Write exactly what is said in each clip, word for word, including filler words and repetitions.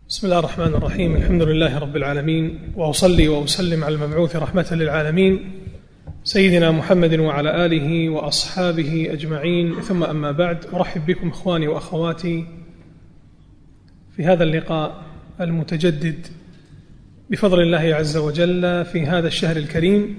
بسم الله الرحمن الرحيم. الحمد لله رب العالمين، وأصلي وأسلم على المبعوث رحمة للعالمين سيدنا محمد وعلى آله وأصحابه أجمعين، ثم أما بعد. أرحب بكم إخواني وأخواتي في هذا اللقاء المتجدد بفضل الله عز وجل في هذا الشهر الكريم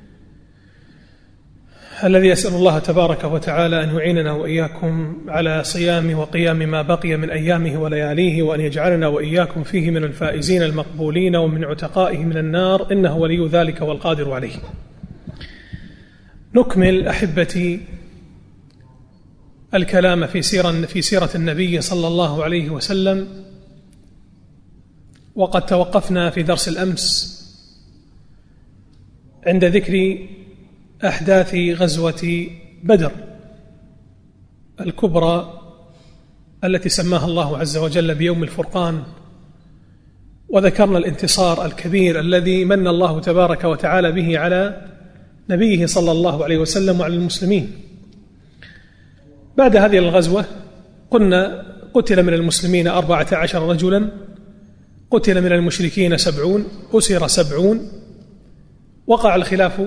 الذي أسأل الله تبارك وتعالى أن يعيننا وإياكم على صيام وقيام ما بقي من أيامه ولياليه، وأن يجعلنا وإياكم فيه من الفائزين المقبولين ومن عتقائه من النار، إنه ولي ذلك والقادر عليه. نكمل أحبتي الكلام في سيرة في سيرة النبي صلى الله عليه وسلم، وقد توقفنا في درس الأمس عند ذكر أحداث غزوة بدر الكبرى التي سماها الله عز وجل بيوم الفرقان، وذكرنا الانتصار الكبير الذي من الله تبارك وتعالى به على نبيه صلى الله عليه وسلم وعلى المسلمين. بعد هذه الغزوة قلنا قتل من المسلمين أربعة عشر رجلا، قتل من المشركين سبعون، أسر سبعون. وقع الخلاف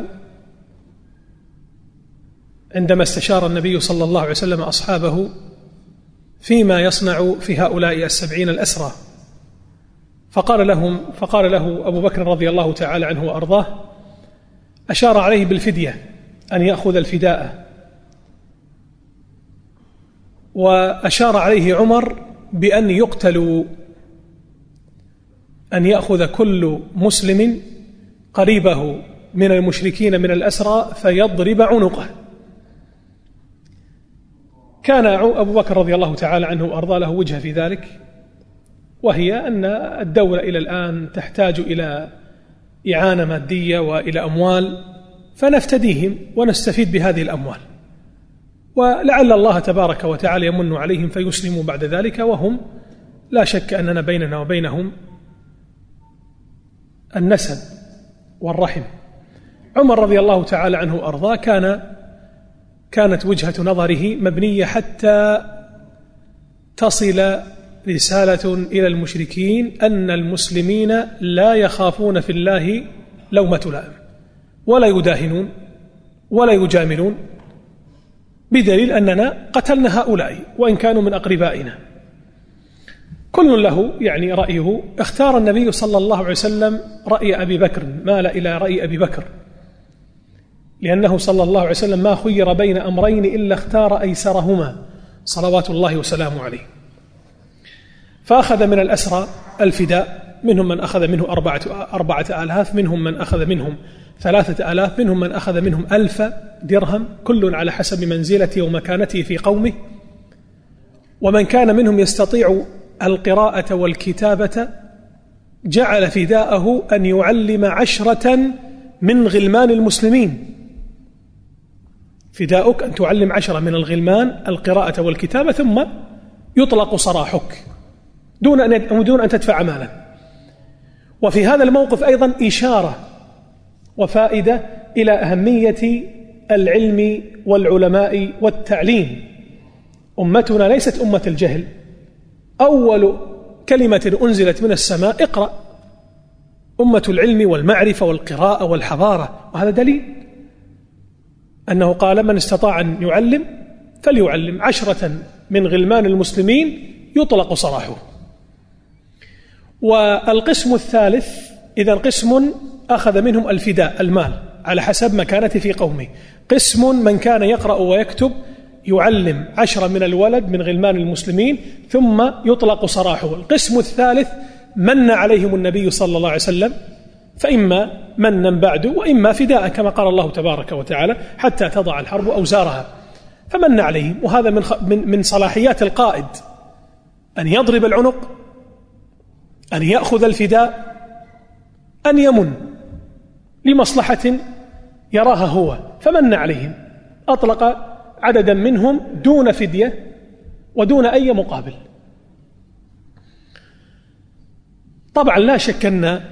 عندما استشار النبي صلى الله عليه وسلم أصحابه فيما يصنع في هؤلاء السبعين الأسرى، فقال لهم فقال له أبو بكر رضي الله تعالى عنه وأرضاه، أشار عليه بالفدية أن يأخذ الفداء، وأشار عليه عمر بأن يقتلوا، أن يأخذ كل مسلم قريبه من المشركين من الأسرى فيضرب عنقه. كان أبو بكر رضي الله تعالى عنه وأرضاه له وجهة في ذلك، وهي أن الدولة إلى الآن تحتاج إلى إعانة مادية وإلى أموال، فنفتديهم ونستفيد بهذه الأموال، ولعل الله تبارك وتعالى يمن عليهم فيسلموا بعد ذلك، وهم لا شك أننا بيننا وبينهم النسب والرحم. عمر رضي الله تعالى عنه وأرضاه كان كانت وجهة نظره مبنية حتى تصل رسالة إلى المشركين أن المسلمين لا يخافون في الله لومة لائم، ولا يداهنون ولا يجاملون، بدليل أننا قتلنا هؤلاء وإن كانوا من أقربائنا. كل له يعني رأيه. اختار النبي صلى الله عليه وسلم رأي أبي بكر، مال إلى رأي أبي بكر، لأنه صلى الله عليه وسلم ما خير بين أمرين إلا اختار أيسرهما صلوات الله وسلامه عليه. فأخذ من الأسرى الفداء، منهم من أخذ منه أربعة, أربعة آلاف، منهم من أخذ منهم ثلاثة آلاف، منهم من أخذ منهم ألف درهم، كل على حسب منزلته ومكانته في قومه. ومن كان منهم يستطيع القراءة والكتابة جعل فداءه أن يعلم عشرة من غلمان المسلمين. فداؤك أن تعلم عشرة من الغلمان القراءة والكتابة، ثم يطلق سراحك دون أن دون أن تدفع مالا. وفي هذا الموقف أيضا إشارة وفائدة إلى أهمية العلم والعلماء والتعليم. أمتنا ليست أمة الجهل. أول كلمة أنزلت من السماء اقرأ، أمة العلم والمعرفة والقراءة والحضارة. وهذا دليل أنه قال من استطاع أن يعلم فليعلم عشرة من غلمان المسلمين يطلق سراحه. والقسم الثالث إذا قسم أخذ منهم الفداء المال على حسب مكانته في قومه، قسم من كان يقرأ ويكتب يعلم عشرة من الولد من غلمان المسلمين ثم يطلق سراحه. القسم الثالث من عليهم النبي صلى الله عليه وسلم، فإما منا بعد وإما فداء كما قال الله تبارك وتعالى حتى تضع الحرب أوزارها، فمن عليهم. وهذا من من صلاحيات القائد أن يضرب العنق، أن يأخذ الفداء، أن يمن لمصلحة يراها هو، فمن عليهم. أطلق عددا منهم دون فدية ودون أي مقابل. طبعا لا شك أن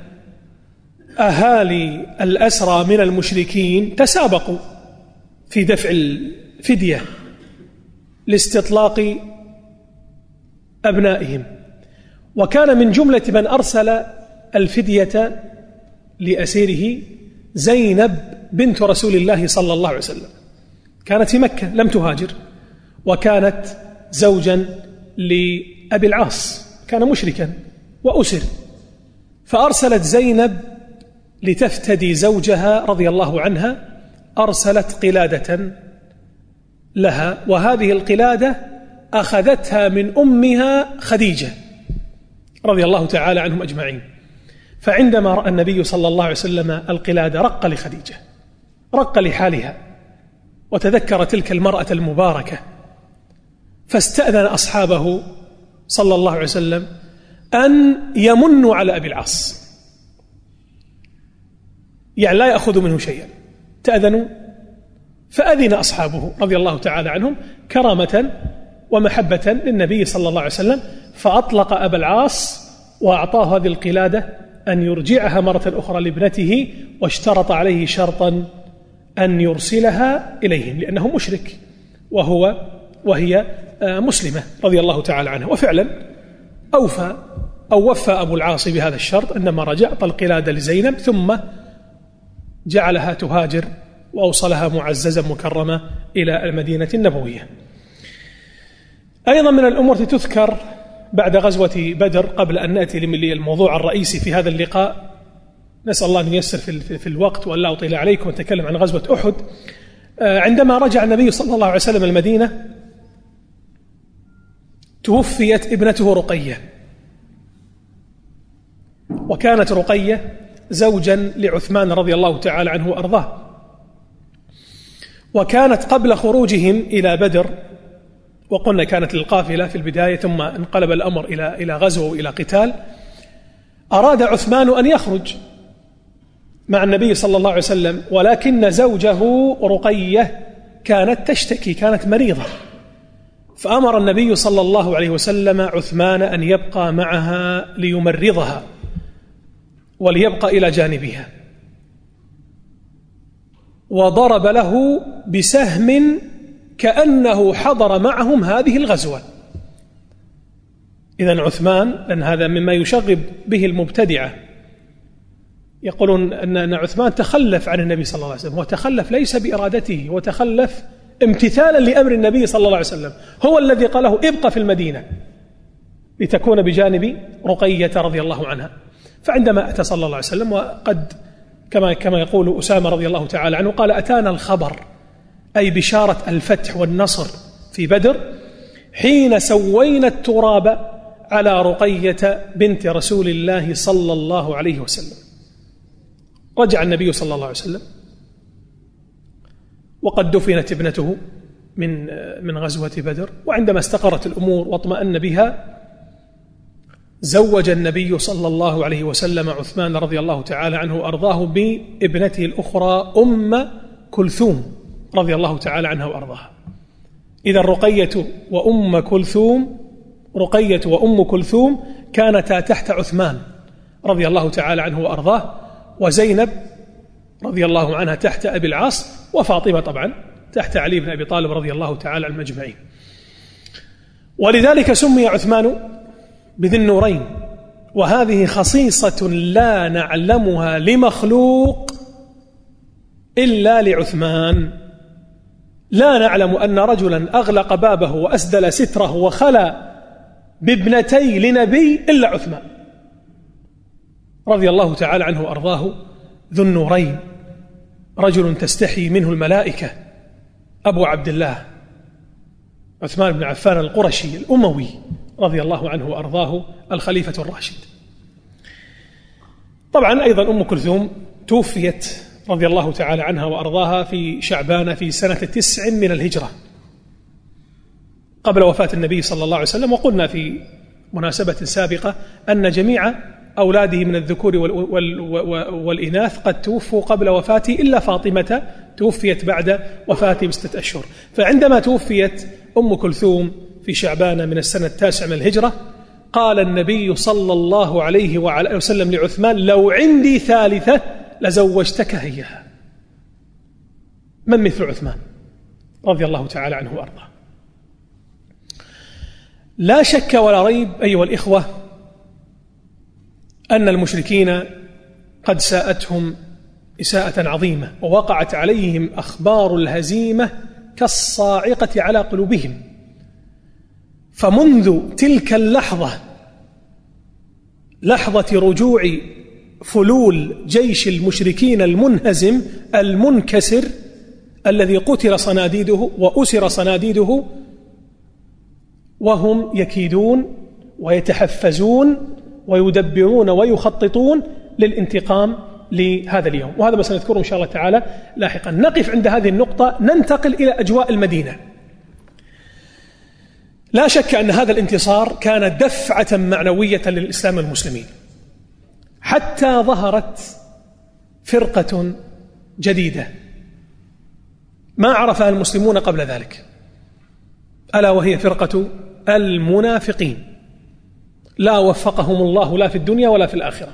أهالي الأسرى من المشركين تسابقوا في دفع الفدية لاستطلاق أبنائهم، وكان من جملة من أرسل الفدية لأسيره زينب بنت رسول الله صلى الله عليه وسلم، كانت في مكة لم تهاجر، وكانت زوجا لأبي العاص، كان مشركا وأسر، فأرسلت زينب لتفتدي زوجها رضي الله عنها، أرسلت قلادة لها، وهذه القلادة أخذتها من أمها خديجة رضي الله تعالى عنهم أجمعين. فعندما رأى النبي صلى الله عليه وسلم القلادة رق لخديجة، رق لحالها، وتذكر تلك المرأة المباركة، فاستأذن أصحابه صلى الله عليه وسلم أن يمنوا على أبي العاص، يعني لا يأخذوا منه شيئا، تأذنوا، فأذن أصحابه رضي الله تعالى عنهم كرامة ومحبة للنبي صلى الله عليه وسلم، فأطلق أبا العاص وأعطاه هذه القلادة أن يرجعها مرة أخرى لابنته، واشترط عليه شرطا أن يرسلها إليهم لأنه مشرك وهو وهي مسلمة رضي الله تعالى عنها. وفعلا أوفى أو وفى أبو العاص بهذا الشرط عندما رجع، أعطى القلادة لزينب ثم جعلها تهاجر وأوصلها معززا مكرمة إلى المدينة النبوية. أيضا من الأمور التي تذكر بعد غزوة بدر قبل أن نأتي للموضوع الرئيسي في هذا اللقاء، نسأل الله أن ييسر في الوقت وأن لا أطيل عليكم ونتكلم عن غزوة أحد. عندما رجع النبي صلى الله عليه وسلم المدينة توفيت ابنته رقية، وكانت رقية زوجا لعثمان رضي الله تعالى عنه وأرضاه، وكانت قبل خروجهم إلى بدر، وقلنا كانت القافلة في البداية ثم انقلب الأمر إلى إلى غزو وإلى قتال، أراد عثمان أن يخرج مع النبي صلى الله عليه وسلم، ولكن زوجه رقية كانت تشتكي، كانت مريضة، فأمر النبي صلى الله عليه وسلم عثمان أن يبقى معها ليمرضها وليبقى إلى جانبها، وضرب له بسهم كأنه حضر معهم هذه الغزوة. إذن عثمان، لأن هذا مما يشغب به المبتدعة، يقولون أن عثمان تخلف عن النبي صلى الله عليه وسلم، وتخلف ليس بإرادته، وتخلف امتثالا لأمر النبي صلى الله عليه وسلم، هو الذي قاله ابقى في المدينة لتكون بجانب رقية رضي الله عنها. فعندما أتى صلى الله عليه وسلم، وقد كما كما يقول أسامة رضي الله تعالى عنه، قال أتانا الخبر، أي بشارة الفتح والنصر في بدر، حين سوينا التراب على رقية بنت رسول الله صلى الله عليه وسلم. رجع النبي صلى الله عليه وسلم وقد دفنت ابنته من من غزوة بدر، وعندما استقرت الأمور واطمأن بها، زوج النبي صلى الله عليه وسلم عثمان رضي الله تعالى عنه وأرضاه بابنته الأخرى أم كلثوم رضي الله تعالى عنها وأرضاها. إذا رقية وأم كلثوم رقية وأم كلثوم كانتا تحت عثمان رضي الله تعالى عنه وأرضاه، وزينب رضي الله عنها تحت أبي العاص، وفاطمة طبعا تحت علي بن أبي طالب رضي الله تعالى عنهم أجمعين. ولذلك سمي عثمان بذي النورين، وهذه خصيصة لا نعلمها لمخلوق إلا لعثمان. لا نعلم أن رجلا أغلق بابه وأسدل ستره وخلى بابنتي لنبي إلا عثمان رضي الله تعالى عنه وأرضاه، ذو النورين، رجل تستحي منه الملائكة، أبو عبد الله عثمان بن عفان القرشي الأموي رضي الله عنه وأرضاه، الخليفة الراشد. طبعا أيضا أم كلثوم توفيت رضي الله تعالى عنها وأرضاها في شعبان في سنة تسع من الهجرة قبل وفاة النبي صلى الله عليه وسلم. وقلنا في مناسبة سابقة أن جميع أولاده من الذكور والإناث قد توفوا قبل وفاته إلا فاطمة توفيت بعد وفاته بستة أشهر. فعندما توفيت أم كلثوم في شعبان من السنة التاسع من الهجرة، قال النبي صلى الله عليه وعلى وسلم لعثمان: لو عندي ثالثة لزوجتك إياها. من مثل عثمان رضي الله تعالى عنه وأرضاه؟ لا شك ولا ريب أيها الإخوة أن المشركين قد ساءتهم إساءة عظيمة، ووقعت عليهم أخبار الهزيمة كالصاعقة على قلوبهم. فمنذ تلك اللحظة، لحظة رجوع فلول جيش المشركين المنهزم المنكسر الذي قتل صناديده وأسر صناديده، وهم يكيدون ويتحفزون ويدبرون ويخططون للانتقام لهذا اليوم، وهذا ما سنذكره إن شاء الله تعالى لاحقا. نقف عند هذه النقطة، ننتقل إلى أجواء المدينة. لا شك أن هذا الانتصار كان دفعة معنوية للإسلام والمسلمين، حتى ظهرت فرقة جديدة ما عرفها المسلمون قبل ذلك، ألا وهي فرقة المنافقين، لا وفقهم الله لا في الدنيا ولا في الآخرة.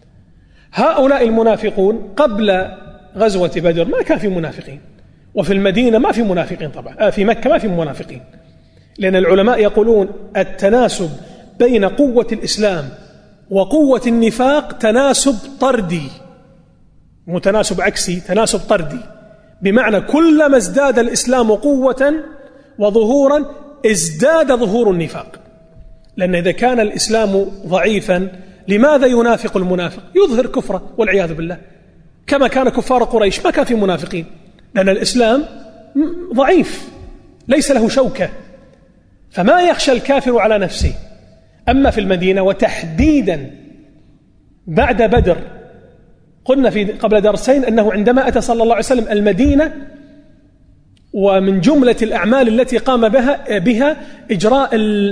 هؤلاء المنافقون قبل غزوة بدر ما كان في منافقين، وفي المدينة ما في منافقين طبعا، في مكة ما في منافقين، لأن العلماء يقولون التناسب بين قوة الإسلام وقوة النفاق تناسب طردي، متناسب عكسي، تناسب طردي، بمعنى كلما ازداد الإسلام قوة وظهورا ازداد ظهور النفاق. لأن إذا كان الإسلام ضعيفا لماذا ينافق المنافق؟ يظهر كفره والعياذ بالله، كما كان كفار قريش ما كان في منافقين، لأن الإسلام ضعيف ليس له شوكة، فما يخشى الكافر على نفسه. أما في المدينة وتحديدا بعد بدر، قلنا في قبل درسين أنه عندما أتى صلى الله عليه وسلم المدينة، ومن جملة الأعمال التي قام بها, بها إجراء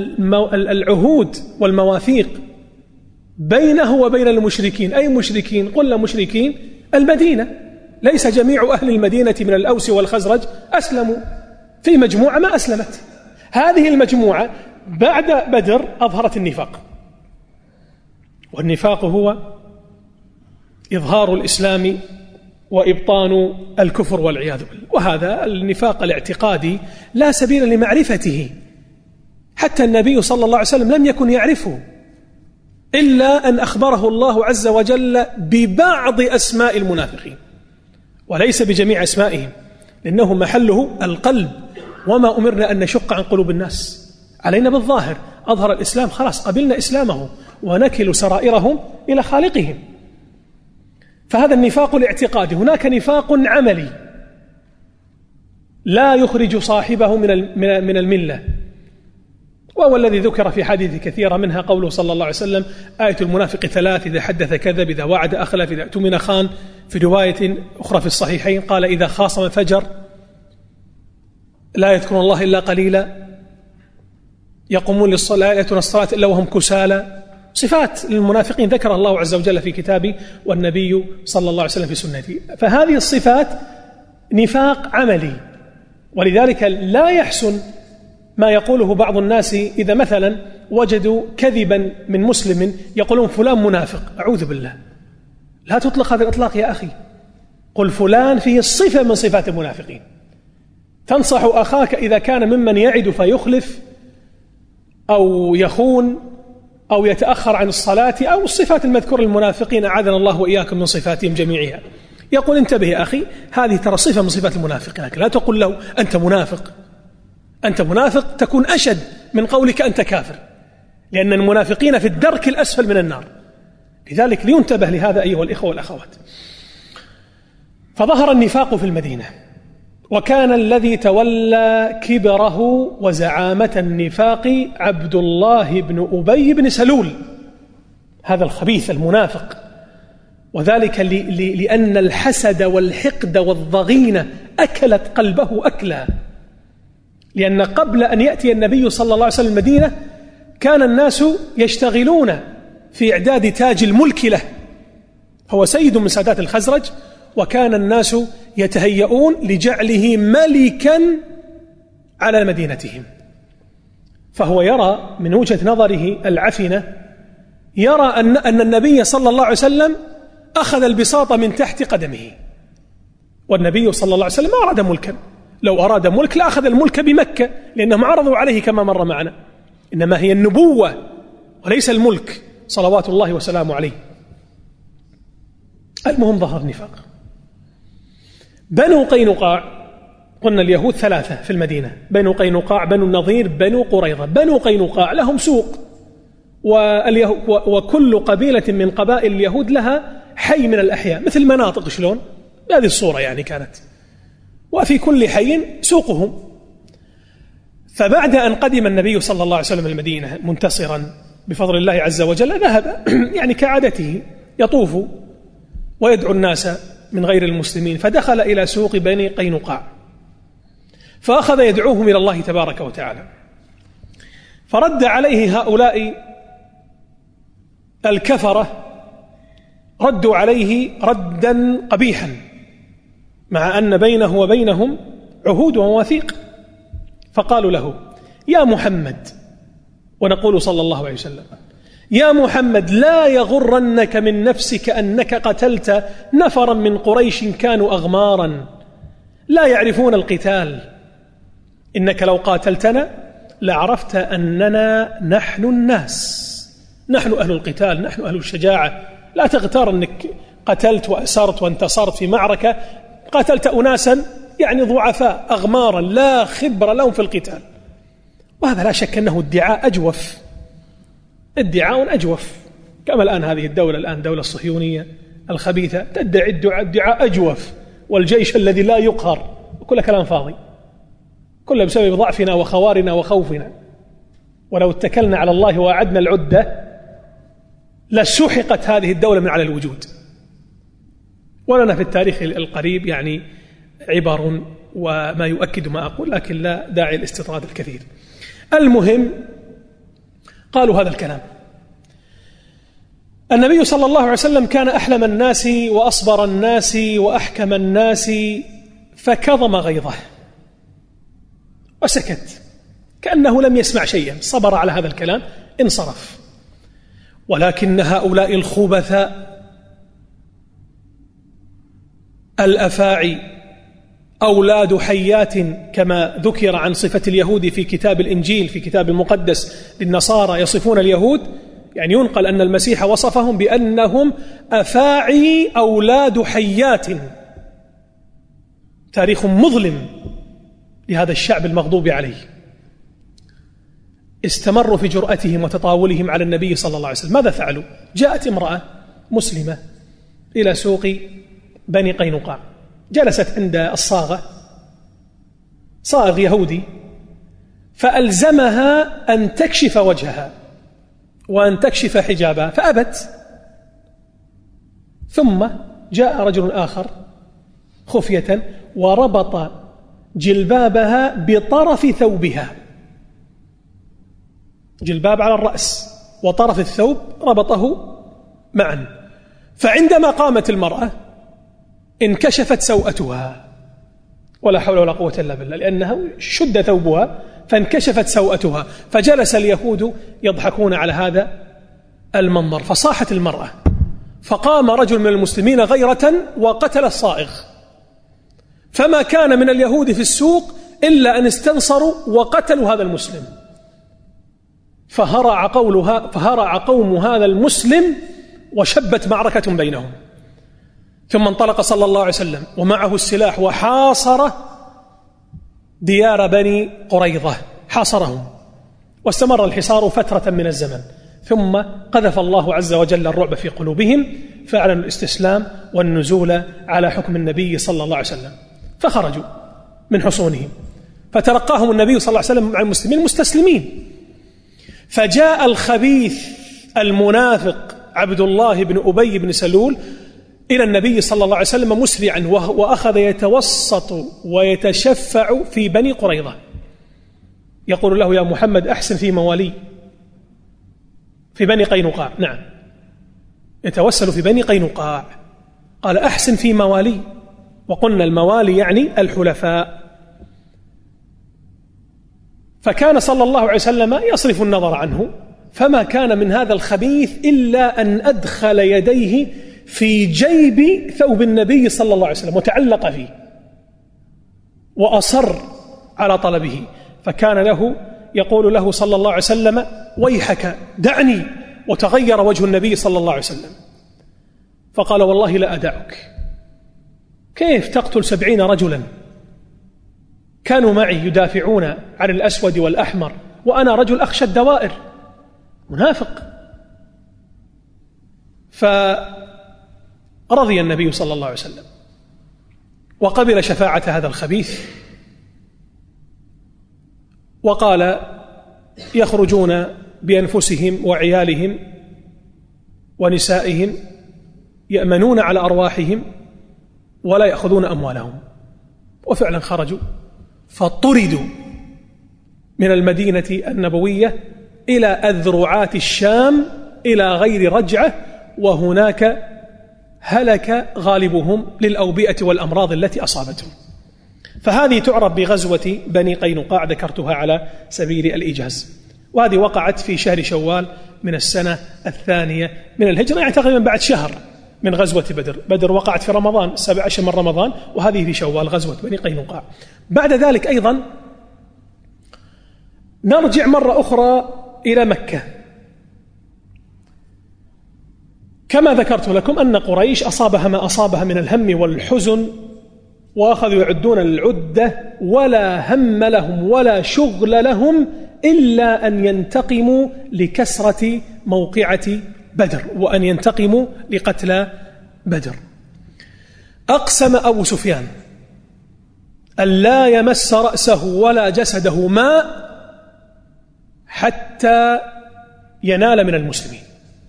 العهود والمواثيق بينه وبين المشركين. أي مشركين؟ قلنا مشركين المدينة، ليس جميع أهل المدينة من الأوس والخزرج أسلموا، في مجموعة ما أسلمت. هذه المجموعة بعد بدر أظهرت النفاق، والنفاق هو إظهار الإسلام وإبطان الكفر والعياذ بالله. وهذا النفاق الاعتقادي لا سبيل لمعرفته، حتى النبي صلى الله عليه وسلم لم يكن يعرفه إلا أن أخبره الله عز وجل ببعض أسماء المنافقين، وليس بجميع أسمائهم، لأنه محله القلب، وما أمرنا أن نشق عن قلوب الناس، علينا بالظاهر. أظهر الإسلام خلاص قبلنا إسلامه ونكل سرائرهم إلى خالقهم. فهذا النفاق الاعتقادي. هناك نفاق عملي لا يخرج صاحبه من من الملة، وهو الذي ذكر في حديث كثيرة، منها قوله صلى الله عليه وسلم: آية المنافق ثلاث: إذا حدث كذب، إذا وعد أخلف، إذا اؤتمن خان. في رواية أخرى في الصحيحين قال: إذا خاصم فجر، لا يذكرون الله إلا قليلا، يقومون للصلاة، لا يأتون الصلاة إلا وهم كسالى. صفات للمنافقين ذكر الله عز وجل في كتابه والنبي صلى الله عليه وسلم في سنته. فهذه الصفات نفاق عملي، ولذلك لا يحسن ما يقوله بعض الناس إذا مثلا وجدوا كذبا من مسلم يقولون فلان منافق. أعوذ بالله، لا تطلق هذا الإطلاق يا أخي، قل فلان فيه صفة من صفات المنافقين. تنصح أخاك إذا كان ممن يعد فيخلف أو يخون أو يتأخر عن الصلاة أو الصفات المذكورة للمنافقين، أعاذنا الله وإياكم من صفاتهم جميعها، يقول: انتبه يا أخي، هذه ترى صفة من صفات المنافقين، لكن لا تقول له أنت منافق. أنت منافق تكون أشد من قولك أنت كافر، لأن المنافقين في الدرك الأسفل من النار. لذلك لينتبه لهذا أيها الإخوة والأخوات. فظهر النفاق في المدينة، وكان الذي تولى كبره وزعامة النفاق عبد الله بن أبي بن سلول، هذا الخبيث المنافق، وذلك لأن الحسد والحقد والضغينة أكلت قلبه أكلا. لأن قبل أن يأتي النبي صلى الله عليه وسلم المدينة كان الناس يشتغلون في إعداد تاج الملك له، هو سيد من سادات الخزرج، وكان الناس يتهيئون لجعله ملكا على مدينتهم. فهو يرى من وجهة نظره العفنة، يرى أن, أن النبي صلى الله عليه وسلم أخذ البساط من تحت قدمه، والنبي صلى الله عليه وسلم ما أراد ملكا. لو أراد ملك لأخذ الملك بمكة، لأنهم عرضوا عليه كما مر معنا، إنما هي النبوة وليس الملك، صلوات الله وسلامه عليه. المهم ظهر النفاق. بنو قينقاع، قلنا اليهود ثلاثة في المدينة، بنو قينقاع، بنو النضير، بنو قريظة. بنو قينقاع لهم سوق، وكل قبيلة من قبائل اليهود لها حي من الأحياء، مثل مناطق شلون بهذه الصورة يعني كانت، وفي كل حي سوقهم. فبعد أن قدم النبي صلى الله عليه وسلم المدينة منتصرا بفضل الله عز وجل، ذهب يعني كعادته يطوف ويدعو الناس من غير المسلمين، فدخل إلى سوق بني قينقاع فأخذ يدعوهم إلى الله تبارك وتعالى. فرد عليه هؤلاء الكفرة، ردوا عليه ردا قبيحا، مع أن بينه وبينهم عهود ومواثيق. فقالوا له: يا محمد، ونقول صلى الله عليه وسلم: يا محمد، لا يغرنك من نفسك أنك قتلت نفرا من قريش كانوا أغمارا لا يعرفون القتال، إنك لو قاتلتنا لعرفت أننا نحن الناس، نحن أهل القتال، نحن أهل الشجاعة. لا تغتر أنك قتلت وأسرت وانتصرت في معركة، قاتلت أناسا يعني ضعفاء أغمارا لا خبر لهم في القتال. وهذا لا شك أنه ادعاء أجوف، ادعاء أجوف، كما الآن هذه الدولة الآن دولة الصهيونية الخبيثة تدعي ادعاء أجوف، والجيش الذي لا يقهر، كل كلام فاضي، كله بسبب ضعفنا وخوارنا وخوفنا. ولو اتكلنا على الله وأعدنا العدة لسحقت هذه الدولة من على الوجود. ولنا في التاريخ القريب يعني عبر وما يؤكد ما أقول، لكن لا داعي الاستطراد الكثير. المهم قالوا هذا الكلام. النبي صلى الله عليه وسلم كان أحلم الناس وأصبر الناس وأحكم الناس، فكظم غيظه وسكت كأنه لم يسمع شيئا، صبر على هذا الكلام، انصرف. ولكن هؤلاء الخبثاء الأفاعي أولاد حيات، كما ذكر عن صفة اليهود في كتاب الإنجيل في كتاب المقدس للنصارى، يصفون اليهود يعني ينقل أن المسيح وصفهم بأنهم أفاعي أولاد حيات. تاريخ مظلم لهذا الشعب المغضوب عليه. استمروا في جرأتهم وتطاولهم على النبي صلى الله عليه وسلم. ماذا فعلوا؟ جاءت امرأة مسلمة إلى سوق بني قينقاع، جلست عند الصاغة، صاغ يهودي، فألزمها أن تكشف وجهها وأن تكشف حجابها فأبت. ثم جاء رجل آخر خفية وربط جلبابها بطرف ثوبها، جلباب على الرأس وطرف الثوب ربطه معا. فعندما قامت المرأة انكشفت سوءتها، ولا حول ولا قوة إلا بالله، لأنها شد ثوبها فانكشفت سوءتها. فجلس اليهود يضحكون على هذا المنظر، فصاحت المرأة، فقام رجل من المسلمين غيرة وقتل الصائغ. فما كان من اليهود في السوق إلا أن استنصروا وقتلوا هذا المسلم، فهرع قولها فهرع قوم هذا المسلم وشبت معركة بينهم. ثم انطلق صلى الله عليه وسلم ومعه السلاح وحاصر ديار بني قريظة، حاصرهم، واستمر الحصار فترة من الزمن. ثم قذف الله عز وجل الرعب في قلوبهم، فأعلنوا الاستسلام والنزول على حكم النبي صلى الله عليه وسلم، فخرجوا من حصونهم، فتلقاهم النبي صلى الله عليه وسلم مع المسلمين مستسلمين. فجاء الخبيث المنافق عبد الله بن أبي بن سلول إلى النبي صلى الله عليه وسلم مسرعا، وأخذ يتوسط ويتشفع في بني قريظة، يقول له: يا محمد أحسن في موالي، في بني قينقاع، نعم، يتوسل في بني قينقاع، قال: أحسن في موالي. وقلنا الموالي يعني الحلفاء. فكان صلى الله عليه وسلم يصرف النظر عنه، فما كان من هذا الخبيث إلا أن أدخل يديه في جيب ثوب النبي صلى الله عليه وسلم وتعلق فيه وأصر على طلبه. فكان له يقول له صلى الله عليه وسلم: ويحك دعني وتغير وجه النبي صلى الله عليه وسلم، فقال والله لا أدعك. كيف تقتل سبعين رجلا كانوا معي يدافعون عن الأسود والأحمر وأنا رجل أخشى الدوائر، منافق. فرضي النبي صلى الله عليه وسلم وقبل شفاعة هذا الخبيث، وقال يخرجون بأنفسهم وعيالهم ونسائهم يأمنون على أرواحهم ولا يأخذون أموالهم. وفعلا خرجوا فطردوا من المدينة النبوية إلى أذرعات الشام إلى غير رجعة، وهناك هلك غالبهم للأوبئة والأمراض التي أصابتهم. فهذه تعرف بغزوة بني قينقاع، ذكرتها على سبيل الإيجاز، وهذه وقعت في شهر شوال من السنة الثانية من الهجرة، يعني تقريبا بعد شهر من غزوة بدر. بدر وقعت في رمضان، السابع عشر من رمضان، وهذه في شوال غزوة بني قينقاع. بعد ذلك أيضا نرجع مرة أخرى إلى مكة. كما ذكرت لكم أن قريش أصابها ما أصابها من الهم والحزن، وأخذوا يعدون العدة، ولا هم لهم ولا شغل لهم إلا أن ينتقموا لكسرة موقعة بدر، وأن ينتقموا لقتلى بدر. أقسم أبو سفيان أن لا يمس رأسه ولا جسده ماء حتى ينال من المسلمين.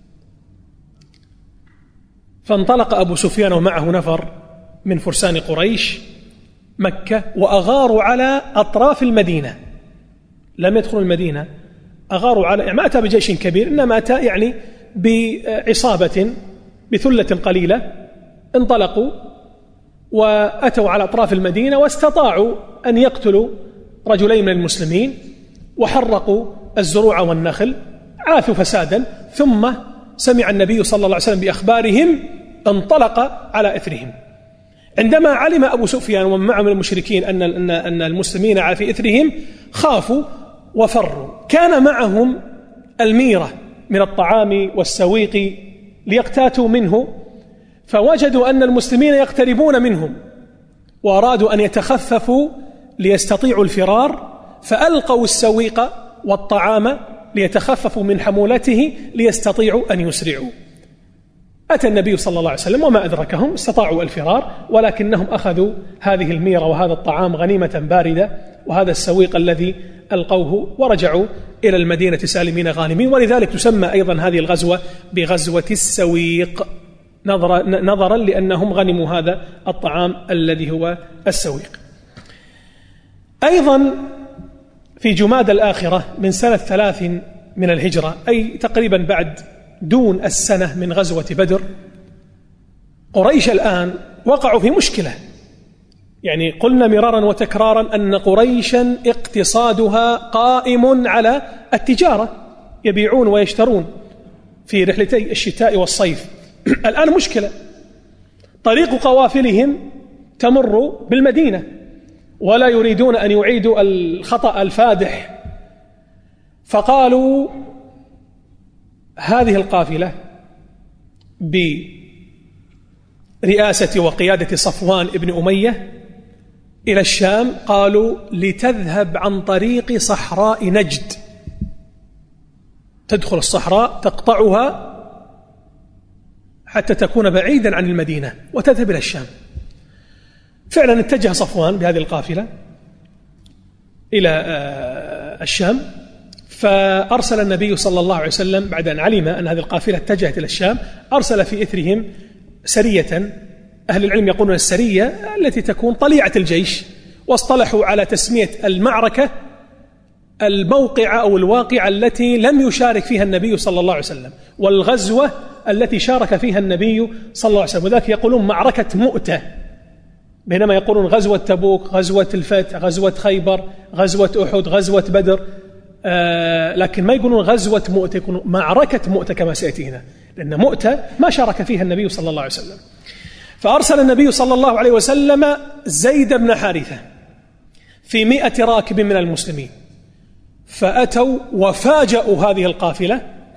فانطلق أبو سفيان ومعه نفر من فرسان قريش مكة، وأغاروا على أطراف المدينة، لم يدخلوا المدينة، أغاروا على، يعني ما أتى بجيش كبير، إنما أتى يعني بعصابة بثلة قليلة، انطلقوا وأتوا على أطراف المدينة واستطاعوا أن يقتلوا رجلين من المسلمين، وحرقوا الزروع والنخل، عاثوا فسادا. ثم سمع النبي صلى الله عليه وسلم بأخبارهم، انطلق على إثرهم. عندما علم أبو سفيان ومن معه من المشركين أن أن المسلمين على في إثرهم، خافوا وفروا. كان معهم الميرة من الطعام والسويق ليقتاتوا منه، فوجدوا أن المسلمين يقتربون منهم، وأرادوا أن يتخففوا ليستطيعوا الفرار، فألقوا السويق والطعام ليتخففوا من حمولته ليستطيعوا أن يسرعوا. أتى النبي صلى الله عليه وسلم وما أدركهم، استطاعوا الفرار، ولكنهم أخذوا هذه الميرة وهذا الطعام غنيمة باردة وهذا السويق الذي ألقوه، ورجعوا إلى المدينة سالمين غانمين. ولذلك تسمى أيضا هذه الغزوة بغزوة السويق، نظرا لأنهم غنموا هذا الطعام الذي هو السويق. أيضا في جماد الآخرة من سنة ثلاث من الهجرة، أي تقريبا بعد دون السنة من غزوة بدر، قريش الآن وقعوا في مشكلة. يعني قلنا مرارا وتكرارا أن قريشا اقتصادها قائم على التجارة، يبيعون ويشترون في رحلتي الشتاء والصيف. الآن مشكلة، طريق قوافلهم تمر بالمدينة، ولا يريدون أن يعيدوا الخطأ الفادح، فقالوا هذه القافلة برئاسة وقيادة صفوان ابن أمية إلى الشام، قالوا لتذهب عن طريق صحراء نجد، تدخل الصحراء تقطعها حتى تكون بعيدا عن المدينة وتذهب إلى الشام. فعلا اتجه صفوان بهذه القافلة إلى الشام، فأرسل النبي صلى الله عليه وسلم بعد أن علم أن هذه القافلة اتجهت إلى الشام، أرسل في إثرهم سرية. أهل العلم يقولون السرية التي تكون طليعة الجيش، واصطلحوا على تسمية المعركة الموقعة أو الواقعة التي لم يشارك فيها النبي صلى الله عليه وسلم، والغزوة التي شارك فيها النبي صلى الله عليه وسلم، وذلك يقولون معركة مؤتة، بينما يقولون غزوة تبوك، غزوة الفتح، غزوة خيبر، غزوة أحد، غزوة بدر، آه لكن ما يقولون غزوة مؤتة، يقولون معركة مؤتة كما سيأتي هنا، لأن مؤتة ما شارك فيها النبي صلى الله عليه وسلم. فأرسل النبي صلى الله عليه وسلم زيد بن حارثة في مئة راكب من المسلمين، فأتوا وفاجأوا هذه القافلة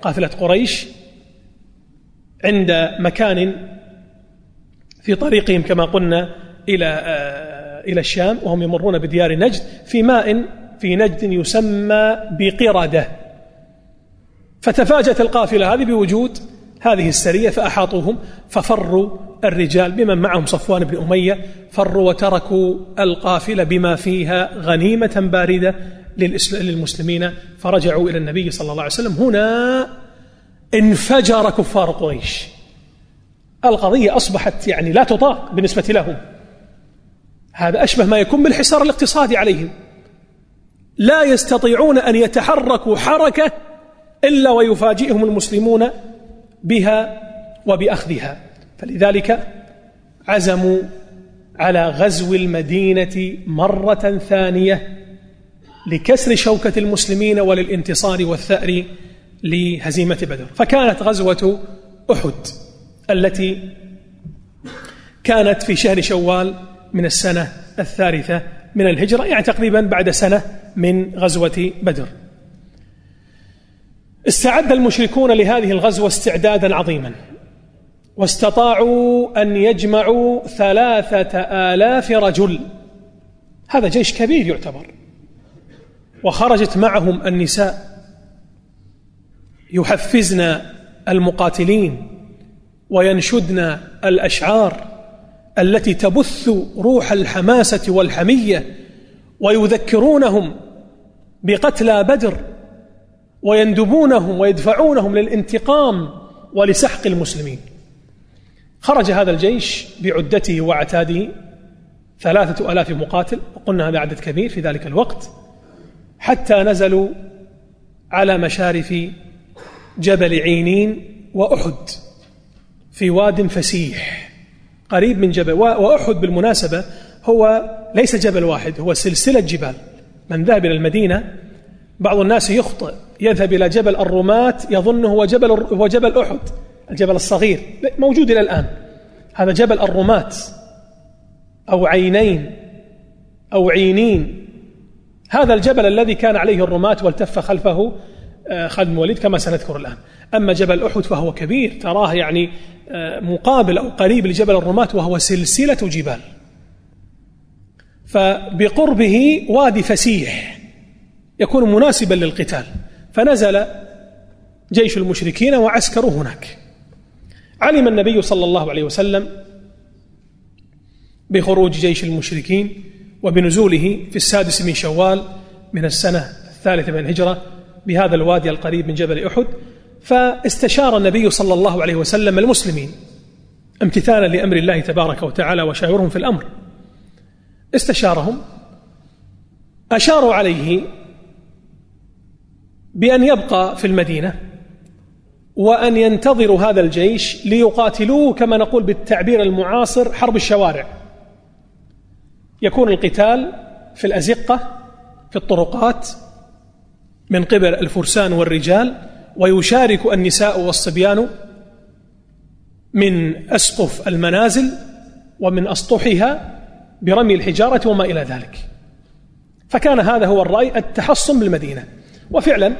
قافلة قريش عند مكان في طريقهم كما قلنا إلى إلى الشام، وهم يمرون بديار نجد في ماء في نجد يسمى بقردة. فتفاجأت القافلة هذه بوجود هذه السرية فأحاطوهم، ففروا الرجال بمن معهم صفوان بن أمية، فروا وتركوا القافلة بما فيها غنيمة باردة للمسلمين، فرجعوا إلى النبي صلى الله عليه وسلم. هنا انفجر كفار قريش، القضية أصبحت يعني لا تطاق بالنسبة لهم. هذا أشبه ما يكون بالحصار الاقتصادي عليهم، لا يستطيعون أن يتحركوا حركة إلا ويفاجئهم المسلمون بها وبأخذها. فلذلك عزموا على غزو المدينة مرة ثانية لكسر شوكة المسلمين وللانتصار والثأر لهزيمة بدر. فكانت غزوة أحد التي كانت في شهر شوال من السنة الثالثة من الهجرة، يعني تقريبا بعد سنة من غزوة بدر. استعد المشركون لهذه الغزوة استعدادا عظيما، واستطاعوا أن يجمعوا ثلاثة آلاف رجل، هذا جيش كبير يعتبر. وخرجت معهم النساء يحفزن المقاتلين وينشدن الأشعار التي تبث روح الحماسة والحمية، ويذكرونهم بقتلى بدر، ويندبونهم ويدفعونهم للانتقام ولسحق المسلمين. خرج هذا الجيش بعدته وعتاده ثلاثة ألاف مقاتل، وقلنا هذا عدد كبير في ذلك الوقت، حتى نزلوا على مشارف جبل عينين وأحد في واد فسيح قريب من جبل. وأحد بالمناسبة هو ليس جبل واحد، هو سلسلة جبال. من ذهب إلى المدينة بعض الناس يخطئ، يذهب إلى جبل الرماة يظنه هو جبل هو جبل أحد الجبل الصغير، موجود إلى الآن. هذا جبل الرماة أو عينين أو عينين، هذا الجبل الذي كان عليه الرماة والتف خلفه خالد بن الوليد كما سنذكر الآن. أما جبل أحد فهو كبير، تراه يعني مقابل أو قريب لجبل الرماة، وهو سلسلة جبال. فبقربه وادي فسيح يكون مناسبا للقتال، فنزل جيش المشركين وعسكروا هناك. علم النبي صلى الله عليه وسلم بخروج جيش المشركين وبنزوله في السادس من شوال من السنة الثالثة من الهجرة بهذا الوادي القريب من جبل أحد. فاستشار النبي صلى الله عليه وسلم المسلمين امتثالا لأمر الله تبارك وتعالى وشاورهم في الأمر. استشارهم، أشاروا عليه بأن يبقى في المدينة وأن ينتظروا هذا الجيش ليقاتلوه كما نقول بالتعبير المعاصر حرب الشوارع. يكون القتال في الأزقة في الطرقات من قبل الفرسان والرجال، ويشارك النساء والصبيان من أسقف المنازل ومن أسطحها برمي الحجارة وما إلى ذلك. فكان هذا هو الرأي، التحصن بالمدينة. وفعلا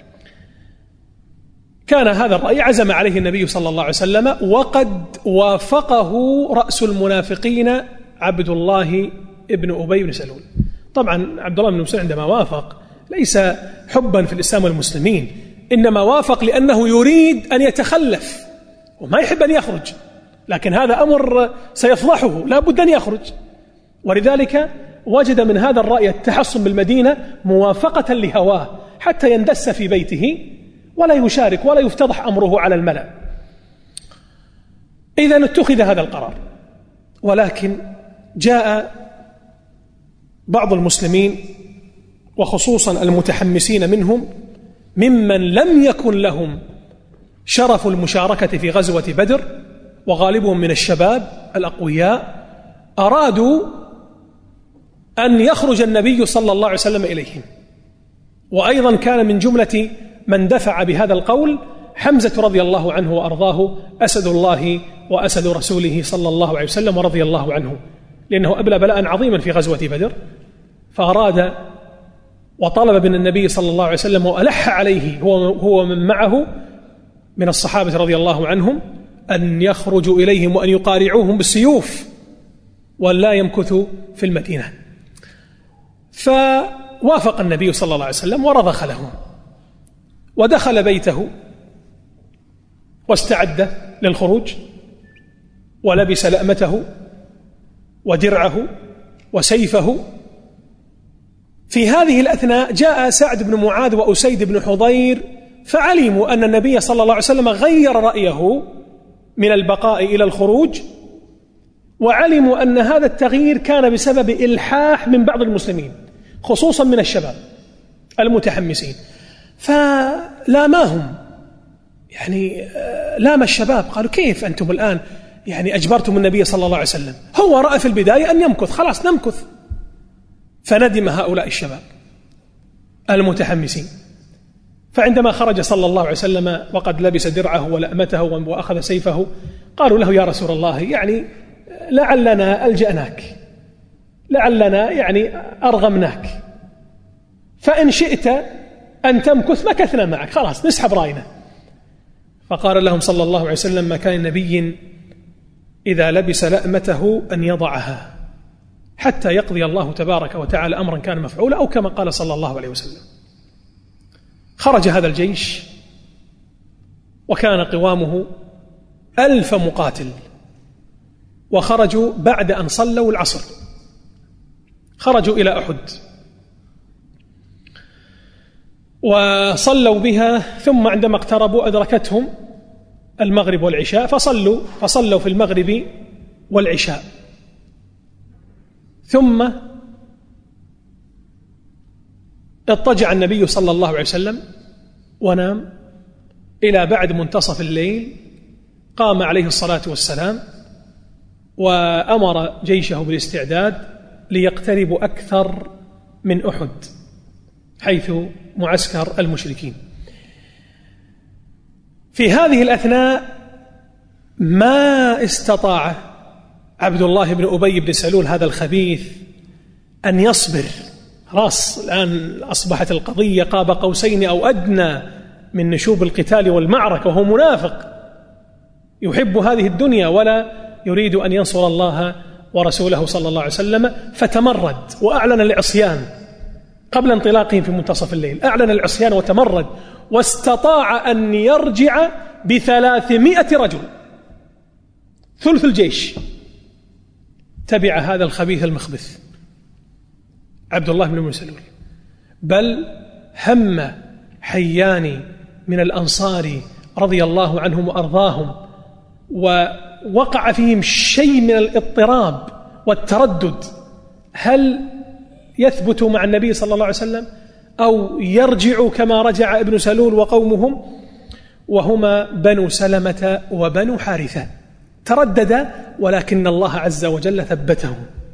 كان هذا الرأي عزم عليه النبي صلى الله عليه وسلم، وقد وافقه رأس المنافقين عبد الله ابن أبي بن سلول. طبعا عبد الله بن مسلول عندما وافق ليس حبا في الإسلام والمسلمين، إنما وافق لأنه يريد أن يتخلف وما يحب أن يخرج، لكن هذا أمر سيفضحه، لا بد أن يخرج. ولذلك وجد من هذا الرأي التحصن بالمدينة موافقة لهواه حتى يندس في بيته ولا يشارك ولا يفتضح أمره على الملأ. إذن اتخذ هذا القرار، ولكن جاء بعض المسلمين وخصوصا المتحمسين منهم ممن لم يكن لهم شرف المشاركة في غزوة بدر، وغالبهم من الشباب الأقوياء، أرادوا أن يخرج النبي صلى الله عليه وسلم إليهم. وأيضا كان من جملة من دفع بهذا القول حمزة رضي الله عنه وأرضاه، أسد الله وأسد رسوله صلى الله عليه وسلم ورضي الله عنه، لأنه أبلى بلاء عظيما في غزوة بدر، فأراد وطلب من النبي صلى الله عليه وسلم وألح عليه هو هو من معه من الصحابة رضي الله عنهم أن يخرجوا إليهم وأن يقارعوهم بالسيوف وأن لا يمكثوا في المدينة. فوافق النبي صلى الله عليه وسلم ورضخ لهم ودخل بيته واستعد للخروج ولبس لأمته ودرعه وسيفه. في هذه الأثناء جاء سعد بن معاذ وأسيد بن حضير فعلموا أن النبي صلى الله عليه وسلم غير رأيه من البقاء إلى الخروج، وعلموا أن هذا التغيير كان بسبب إلحاح من بعض المسلمين خصوصا من الشباب المتحمسين، فلاماهم يعني لام الشباب قالوا كيف أنتم الآن يعني أجبرتم النبي صلى الله عليه وسلم، هو رأى في البداية أن يمكث، خلاص نمكث. فندم هؤلاء الشباب المتحمسين، فعندما خرج صلى الله عليه وسلم وقد لبس درعه ولأمته وأخذ سيفه قالوا له يا رسول الله يعني لعلنا ألجأناك، لعلنا يعني أرغمناك، فإن شئت أن تمكث مكثنا معك، خلاص نسحب رأينا. فقال لهم صلى الله عليه وسلم ما كان نبي إذا لبس لأمته أن يضعها حتى يقضي الله تبارك وتعالى أمرا كان مفعولا، أو كما قال صلى الله عليه وسلم. خرج هذا الجيش وكان قوامه ألف مقاتل، وخرجوا بعد أن صلوا العصر، خرجوا إلى أحد وصلوا بها، ثم عندما اقتربوا أدركتهم المغرب والعشاء فصلوا فصلوا في المغرب والعشاء، ثم اضطجع النبي صلى الله عليه وسلم ونام. إلى بعد منتصف الليل قام عليه الصلاة والسلام وأمر جيشه بالاستعداد ليقتربوا أكثر من أحد حيث معسكر المشركين. في هذه الأثناء ما استطاع عبد الله بن أبي بن سلول هذا الخبيث أن يصبر، خلاص الآن أصبحت القضية قاب قوسين أو أدنى من نشوب القتال والمعركة، وهو منافق يحب هذه الدنيا ولا يريد أن ينصر الله ورسوله صلى الله عليه وسلم، فتمرد وأعلن العصيان قبل انطلاقهم في منتصف الليل، أعلن العصيان وتمرد، واستطاع أن يرجع بثلاثمائة رجل ثلث الجيش. تبع هذا الخبيث المخبث عبد الله بن أبي سلول، بل هم حيان من الأنصار رضي الله عنهم وأرضاهم، ووقع فيهم شيء من الاضطراب والتردد، هل يثبتوا مع النبي صلى الله عليه وسلم أو يرجعوا كما رجع ابن سلول وقومهم، وهما بنو سلمة وبنو حارثة. تردد، ولكن الله عز وجل ثبتهم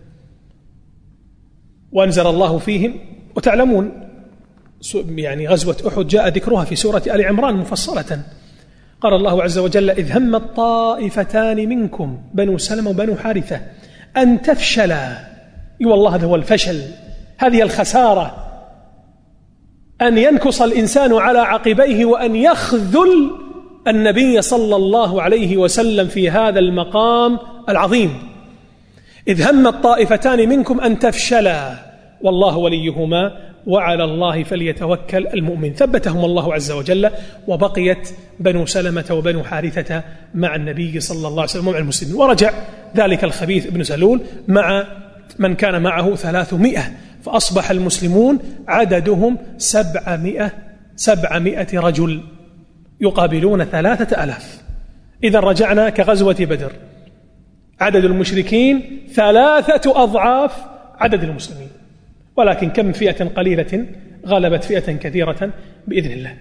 وأنزل الله فيهم. وتعلمون يعني غزوة أحد جاء ذكرها في سورة آل عمران مفصلة، قال الله عز وجل إذ همت طائفتان منكم بنو سلمة وبنو حارثة أن تفشلا، اي والله هذا هو الفشل، هذه الخسارة، أن ينكص الإنسان على عقبيه وأن يخذل النبي صلى الله عليه وسلم في هذا المقام العظيم. إذ همت طائفتان منكم أن تفشلا والله وليهما وعلى الله فليتوكل المؤمن. ثبتهم الله عز وجل، وبقيت بنو سلمة وبنو حارثة مع النبي صلى الله عليه وسلم ومع المسلمين. ورجع ذلك الخبيث ابن سلول مع من كان معه ثلاثمائة، فأصبح المسلمون عددهم سبعمائة سبعمائة رجل يقابلون ثلاثة ألاف. إذا رجعنا كغزوة بدر، عدد المشركين ثلاثة أضعاف عدد المسلمين، ولكن كم فئة قليلة غلبت فئة كثيرة بإذن الله.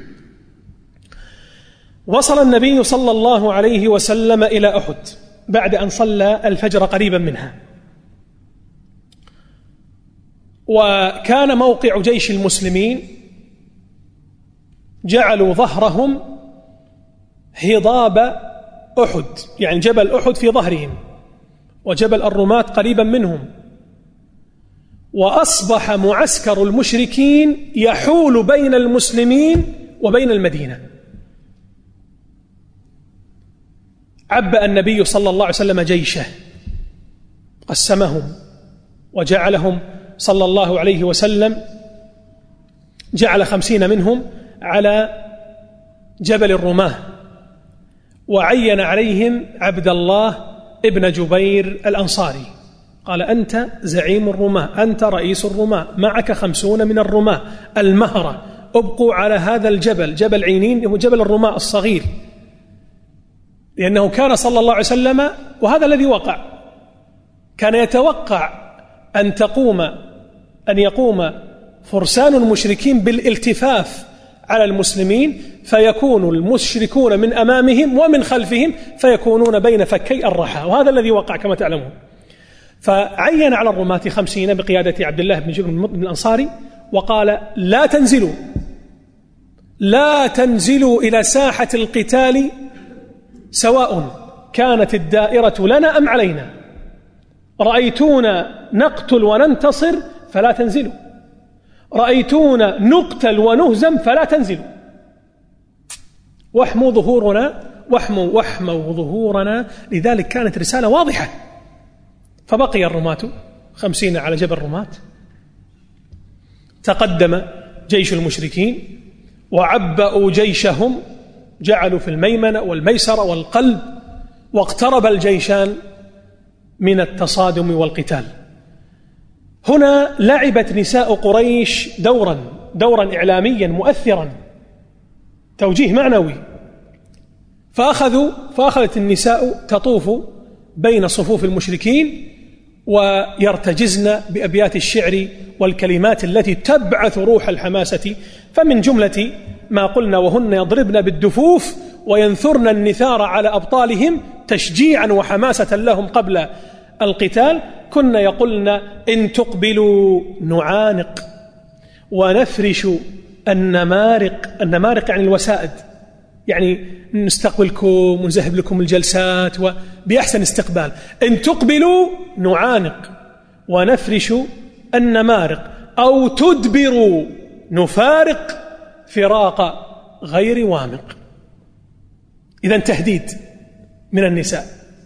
وصل النبي صلى الله عليه وسلم إلى أحد بعد أن صلى الفجر قريبا منها، وكان موقع جيش المسلمين جعلوا ظهرهم هضاب أحد، يعني جبل أحد في ظهرهم وجبل الرماة قريبا منهم، وأصبح معسكر المشركين يحول بين المسلمين وبين المدينة. عبأ النبي صلى الله عليه وسلم جيشه، قسمهم وجعلهم صلى الله عليه وسلم، جعل خمسين منهم على جبل الرماة، وعين عليهم عبد الله ابن جبير الأنصاري، قال أنت زعيم الرماة، أنت رئيس الرماة، معك خمسون من الرماة المهرة، ابقوا على هذا الجبل، جبل عينين، هو جبل الرماة الصغير، لأنه كان صلى الله عليه وسلم، وهذا الذي وقع، كان يتوقع أن تقوم أن يقوم فرسان المشركين بالالتفاف على المسلمين، فيكون المشركون من أمامهم ومن خلفهم، فيكونون بين فكي الرحى، وهذا الذي وقع كما تعلمون. فعين على الرماة خمسين بقيادة عبد الله بن جبير الأنصاري، وقال لا تنزلوا لا تنزلوا إلى ساحة القتال سواء كانت الدائرة لنا أم علينا، رأيتونا نقتل وننتصر فلا تنزلوا، رأيتونا نقتل ونهزم فلا تنزلوا، واحموا ظهورنا واحموا واحموا ظهورنا. لذلك كانت رسالة واضحة. فبقي الرماة خمسين على جبل الرماة، تقدم جيش المشركين وعبأوا جيشهم، جعلوا في الميمنة والميسرة والقلب، واقترب الجيشان من التصادم والقتال. هنا لعبت نساء قريش دورا دورا إعلاميا مؤثرا، توجيه معنوي، فأخذوا فأخذت النساء تطوف بين صفوف المشركين ويرتجزن بأبيات الشعر والكلمات التي تبعث روح الحماسة. فمن جملة ما قلنا وهن يضربن بالدفوف وينثرن النثار على أبطالهم تشجيعا وحماسة لهم قبل القتال، كنا يقولن إن تقبلوا نعانق ونفرش النمارق. النمارق يعني الوسائد، يعني نستقبلكم ونذهب لكم الجلسات وبأحسن استقبال. إن تقبلوا نعانق ونفرش النمارق، أو تدبروا نفارق فراق غير وامق. إذن تهديد من النساء.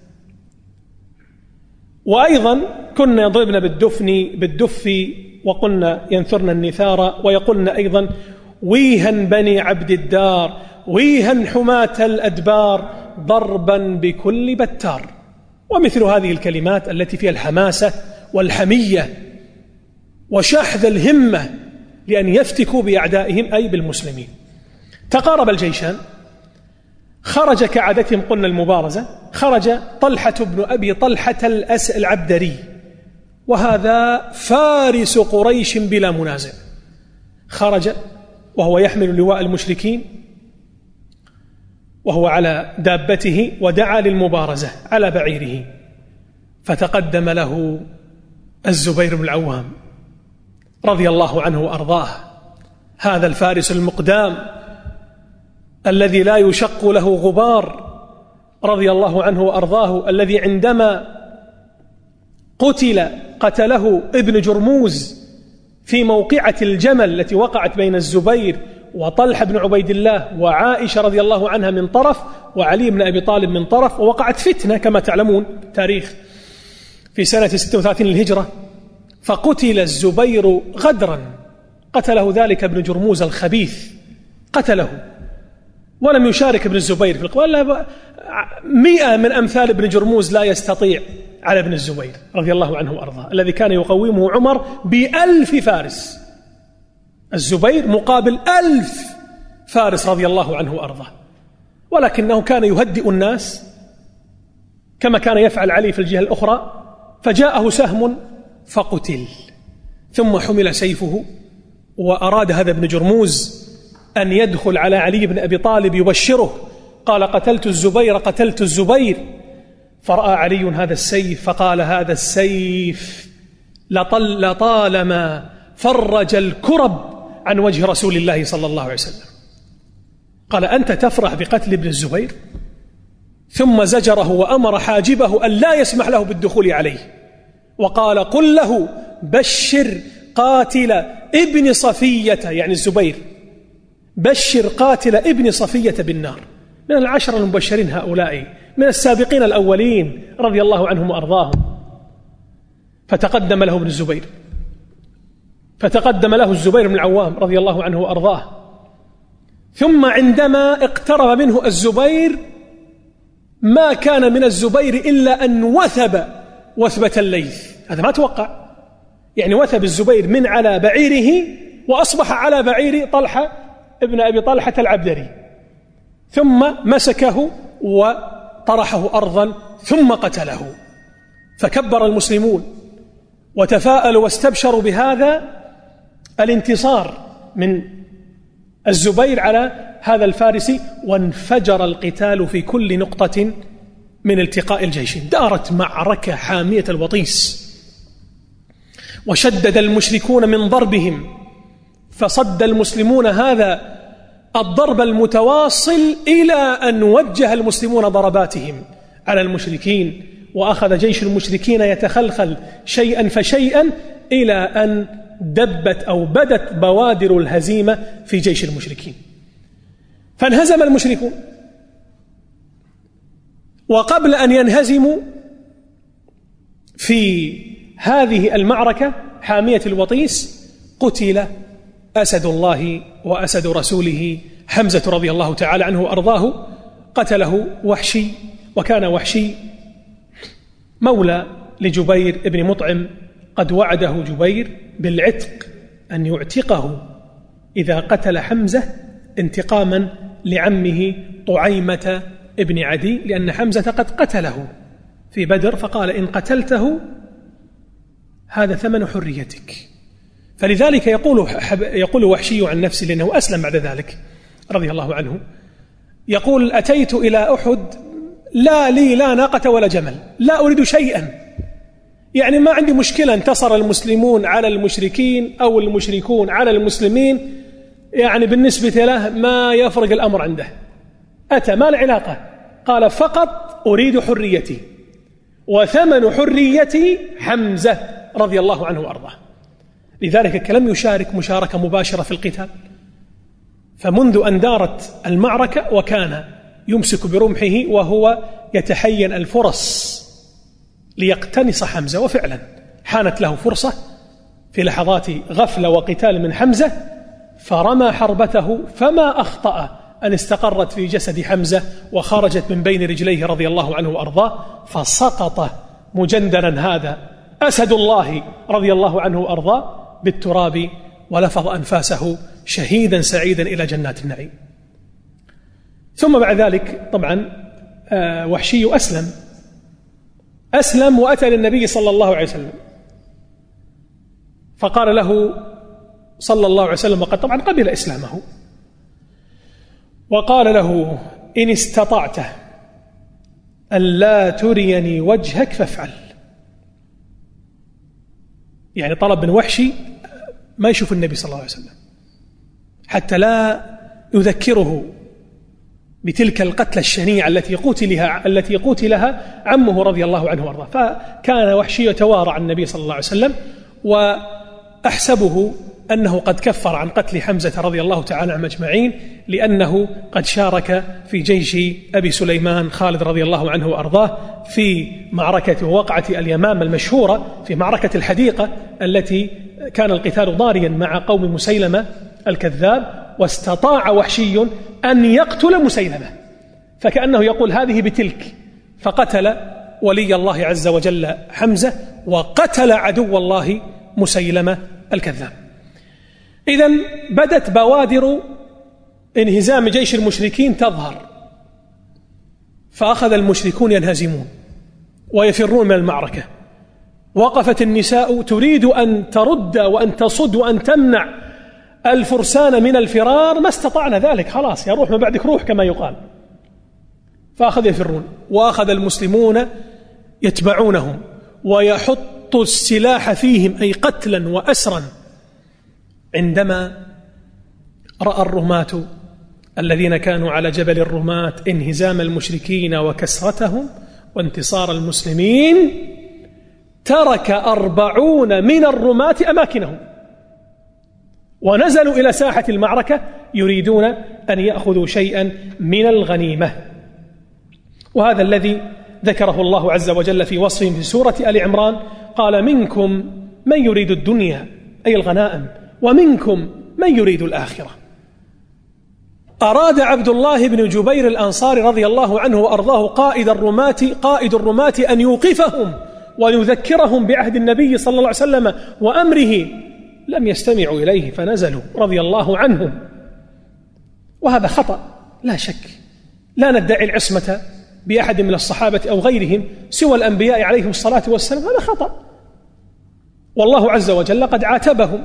وأيضا كنا يضربن بالدفن بالدف وقلنا ينثرن النثار، ويقولن أيضا ويها بني عبد الدار، ويها حماة الأدبار، ضربا بكل بتار. ومثل هذه الكلمات التي فيها الحماسة والحمية وشحذ الهمة لأن يفتكوا بأعدائهم أي بالمسلمين. تقارب الجيشان، خرج كعادتهم قلنا المبارزة، خرج طلحة بن أبي طلحة الأس العبدري، وهذا فارس قريش بلا منازع، خرج وهو يحمل لواء المشركين وهو على دابته، ودعا للمبارزة على بعيره، فتقدم له الزبير بن العوام رضي الله عنه وأرضاه، هذا الفارس المقدام الذي لا يشق له غبار رضي الله عنه وأرضاه، الذي عندما قتل قتله ابن جرموز في موقعة الجمل التي وقعت بين الزبير وطلحة بن عبيد الله وعائشة رضي الله عنها من طرف، وعلي بن أبي طالب من طرف، ووقعت فتنة كما تعلمون تاريخ في سنة ستة وثلاثين للهجرة، فقتل الزبير غدرا، قتله ذلك ابن جرموز الخبيث، قتله ولم يشارك ابن الزبير في القتال. مئة من أمثال ابن جرموز لا يستطيع على ابن الزبير رضي الله عنه وأرضاه، الذي كان يقومه عمر بألف فارس، الزبير مقابل ألف فارس رضي الله عنه وأرضاه، ولكنه كان يهدئ الناس كما كان يفعل علي في الجهة الأخرى. فجاءه سهم فقتل، ثم حمل سيفه، وأراد هذا ابن جرموز أن يدخل على علي بن أبي طالب يبشره، قال قتلت الزبير قتلت الزبير، فرأى علي هذا السيف فقال هذا السيف لطل لطالما فرج الكرب عن وجه رسول الله صلى الله عليه وسلم. قال أنت تفرح بقتل ابن الزبير؟ ثم زجره وأمر حاجبه أن لا يسمح له بالدخول عليه، وقال قل له بشر قاتل ابن صفية، يعني الزبير، بشر قاتل ابن صفية بالنار، من العشر المبشرين هؤلاء من السابقين الأولين رضي الله عنهم وأرضاهم. فتقدم له ابن الزبير فتقدم له الزبير بن العوام رضي الله عنه وأرضاه. ثم عندما اقترب منه الزبير ما كان من الزبير إلا أن وثب وثبة الليث. هذا ما توقع، يعني وثب الزبير من على بعيره وأصبح على بعير طلحة ابن أبي طلحة العبدري، ثم مسكه وطرحه أرضا ثم قتله. فكبر المسلمون وتفاءلوا واستبشروا بهذا الانتصار من الزبير على هذا الفارسي، وانفجر القتال في كل نقطة من التقاء الجيش. دارت معركة حامية الوطيس، وشدد المشركون من ضربهم، فصد المسلمون هذا الضرب المتواصل إلى أن وجه المسلمون ضرباتهم على المشركين، وأخذ جيش المشركين يتخلخل شيئا فشيئا إلى أن دبت أو بدت بوادر الهزيمة في جيش المشركين. فانهزم المشركون، وقبل أن ينهزموا في هذه المعركة حامية الوطيس قتل أسد الله وأسد رسوله حمزة رضي الله تعالى عنه وأرضاه. قتله وحشي، وكان وحشي مولى لجبير ابن مطعم، قد وعده جبير بالعتق، أن يعتقه إذا قتل حمزة انتقاما لعمه طعيمة ابن عدي، لأن حمزة قد قتله في بدر، فقال إن قتلته هذا ثمن حريتك. فلذلك يقول يقول وحشي عن نفسه، لأنه أسلم بعد ذلك رضي الله عنه، يقول أتيت إلى أحد لا لي لا ناقة ولا جمل، لا أريد شيئا، يعني ما عندي مشكلة انتصر المسلمون على المشركين أو المشركون على المسلمين، يعني بالنسبة له ما يفرق الأمر عنده، أتى ما العلاقة؟ قال فقط أريد حريتي، وثمن حريتي حمزة رضي الله عنه وأرضاه. لذلك لم يشارك مشاركة مباشرة في القتال، فمنذ أن دارت المعركة وكان يمسك برمحه وهو يتحين الفرص ليقتنص حمزة، وفعلا حانت له فرصة في لحظات غفلة وقتال من حمزة، فرمى حربته فما أخطأ أن استقرت في جسد حمزة وخرجت من بين رجليه رضي الله عنه وأرضاه، فسقط مجندلا هذا أسد الله رضي الله عنه وأرضاه بالتراب، ولفظ أنفاسه شهيدا سعيدا إلى جنات النعيم. ثم بعد ذلك طبعا وحشي أسلم أسلم وأتى للنبي صلى الله عليه وسلم، فقال له صلى الله عليه وسلم، وقد طبعا قبل إسلامه، وقال له إن استطعت ألا تريني وجهك فافعل. يعني طلب من وحشي ما يشوف النبي صلى الله عليه وسلم حتى لا يذكره بتلك القتلة الشنيعة التي قتلها التي قتلها عمه رضي الله عنه وارضاه. فكان وحشي يتوارى عن النبي صلى الله عليه وسلم، وأحسبه أنه قد كفر عن قتل حمزة رضي الله تعالى عنهم أجمعين، لأنه قد شارك في جيش أبي سليمان خالد رضي الله عنه وأرضاه في معركة ووقعة اليمامة المشهورة، في معركة الحديقة التي كان القتال ضاريا مع قوم مسيلمة الكذاب، واستطاع وحشي أن يقتل مسيلمة، فكأنه يقول هذه بتلك، فقتل ولي الله عز وجل حمزة، وقتل عدو الله مسيلمة الكذاب. إذن بدت بوادر انهزام جيش المشركين تظهر، فأخذ المشركون ينهزمون ويفرون من المعركة. وقفت النساء تريد أن ترد وأن تصد وأن تمنع الفرسان من الفرار، ما استطعنا ذلك، خلاص يا روح ما بعدك روح كما يقال. فأخذ يفرون، وأخذ المسلمون يتبعونهم ويحط السلاح فيهم، أي قتلا وأسرا. عندما رأى الرماة الذين كانوا على جبل الرماة انهزام المشركين وكسرتهم وانتصار المسلمين، ترك أربعون من الرماة أماكنهم ونزلوا إلى ساحة المعركة يريدون أن يأخذوا شيئا من الغنيمة. وهذا الذي ذكره الله عز وجل في وصفهم في سورة آل عمران، قال منكم من يريد الدنيا أي الغنائم ومنكم من يريد الآخرة. أراد عبد الله بن جبير الأنصاري رضي الله عنه وأرضاه قائد الرماة قائد الرماة أن يوقفهم ويذكرهم بعهد النبي صلى الله عليه وسلم وأمره، لم يستمعوا إليه فنزلوا رضي الله عنهم. وهذا خطأ لا شك، لا ندعي العصمة بأحد من الصحابة أو غيرهم سوى الأنبياء عليهم الصلاة والسلام، هذا خطأ، والله عز وجل قد عاتبهم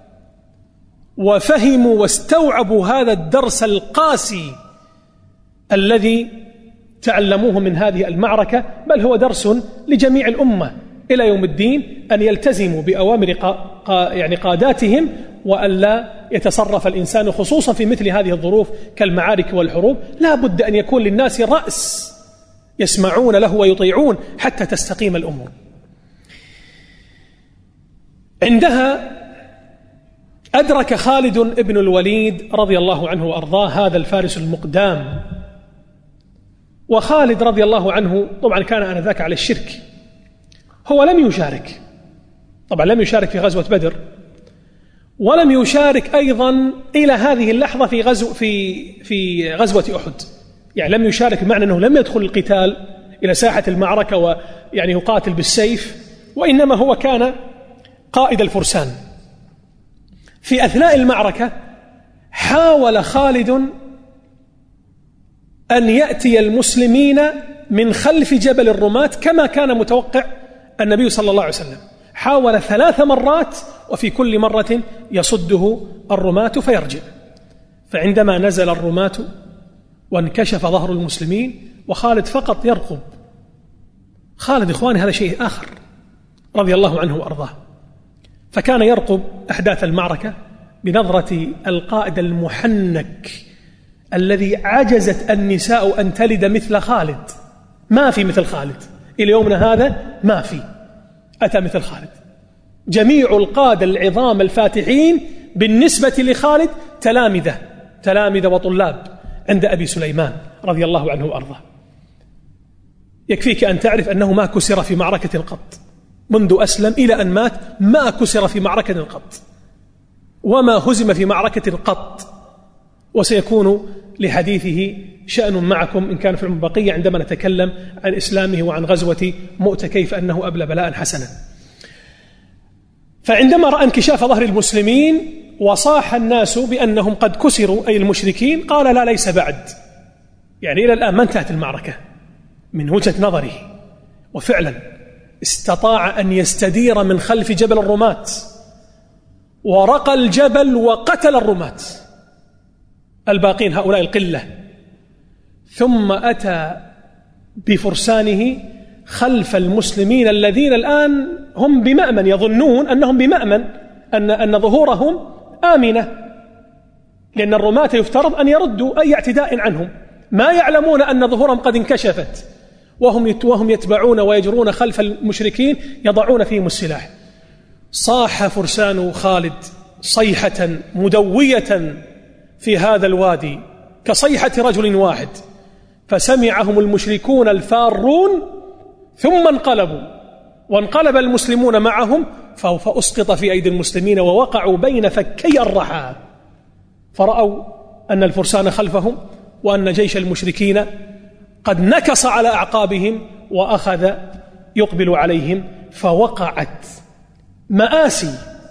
وفهموا واستوعبوا هذا الدرس القاسي الذي تعلموه من هذه المعركة، بل هو درس لجميع الأمة إلى يوم الدين أن يلتزموا بأوامر قا قا يعني قاداتهم، وأن لا يتصرف الإنسان خصوصا في مثل هذه الظروف كالمعارك والحروب، لا بد أن يكون للناس رأس يسمعون له ويطيعون حتى تستقيم الأمور. عندها أدرك خالد بن الوليد رضي الله عنه وأرضاه هذا الفارس المقدام، وخالد رضي الله عنه طبعا كان آنذاك على الشرك، هو لم يشارك طبعا لم يشارك في غزوة بدر، ولم يشارك أيضا إلى هذه اللحظة في غزو في في غزوة أحد، يعني لم يشارك بمعنى أنه لم يدخل القتال إلى ساحة المعركة ويعني يقاتل بالسيف، وإنما هو كان قائد الفرسان. في أثناء المعركة حاول خالد أن يأتي المسلمين من خلف جبل الرماة كما كان متوقع النبي صلى الله عليه وسلم، حاول ثلاث مرات وفي كل مرة يصده الرماة فيرجع. فعندما نزل الرماة وانكشف ظهر المسلمين وخالد فقط يرقب، خالد إخواني هذا شيء آخر رضي الله عنه وأرضاه، فكان يرقب أحداث المعركة بنظرة القائد المحنك الذي عجزت النساء أن تلد مثل خالد، ما في مثل خالد إلى يومنا هذا، ما في أتى مثل خالد. جميع القادة العظام الفاتحين بالنسبة لخالد تلامذة تلامذة وطلاب عند أبي سليمان رضي الله عنه وأرضاه. يكفيك أن تعرف أنه ما كسر في معركة قط منذ أسلم إلى أن مات، ما كسر في معركة قط وما هزم في معركة قط، وسيكون لحديثه شأن معكم إن كان في البقية عندما نتكلم عن إسلامه وعن غزوة مؤتة كيف أنه أبلى بلاء حسنا. فعندما رأى انكشاف ظهر المسلمين وصاح الناس بأنهم قد كسروا أي المشركين، قال لا ليس بعد، يعني إلى الآن ما انتهت المعركة من وجهة نظره. وفعلا استطاع أن يستدير من خلف جبل الرماة ورقى الجبل وقتل الرماة الباقين هؤلاء القلة، ثم أتى بفرسانه خلف المسلمين الذين الآن هم بمأمن، يظنون أنهم بمأمن، أن, أن ظهورهم آمنة، لأن الرماة يفترض أن يردوا أي اعتداء عنهم، ما يعلمون أن ظهورهم قد انكشفت، وهم وهم يتبعون ويجرون خلف المشركين يضعون فيهم السلاح. صاح فرسان خالد صيحة مدوية في هذا الوادي كصيحة رجل واحد، فسمعهم المشركون الفارون ثم انقلبوا، وانقلب المسلمون معهم، فأسقط في أيدي المسلمين ووقعوا بين فكي الرحى، فرأوا أن الفرسان خلفهم وأن جيش المشركين قد نكص على أعقابهم وأخذ يقبل عليهم، فوقعت مآسي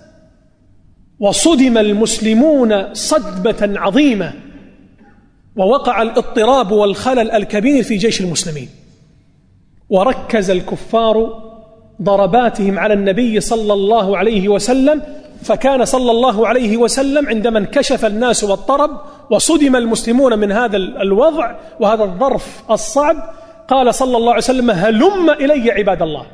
وصدم المسلمون صدمة عظيمة، ووقع الاضطراب والخلل الكبير في جيش المسلمين، وركز الكفار ضرباتهم على النبي صلى الله عليه وسلم، فكان صلى الله عليه وسلم عندما انكشف الناس واضطرب وصدم المسلمون من هذا الوضع وهذا الظرف الصعب، قال صلى الله عليه وسلم هلم إلي عباد الله،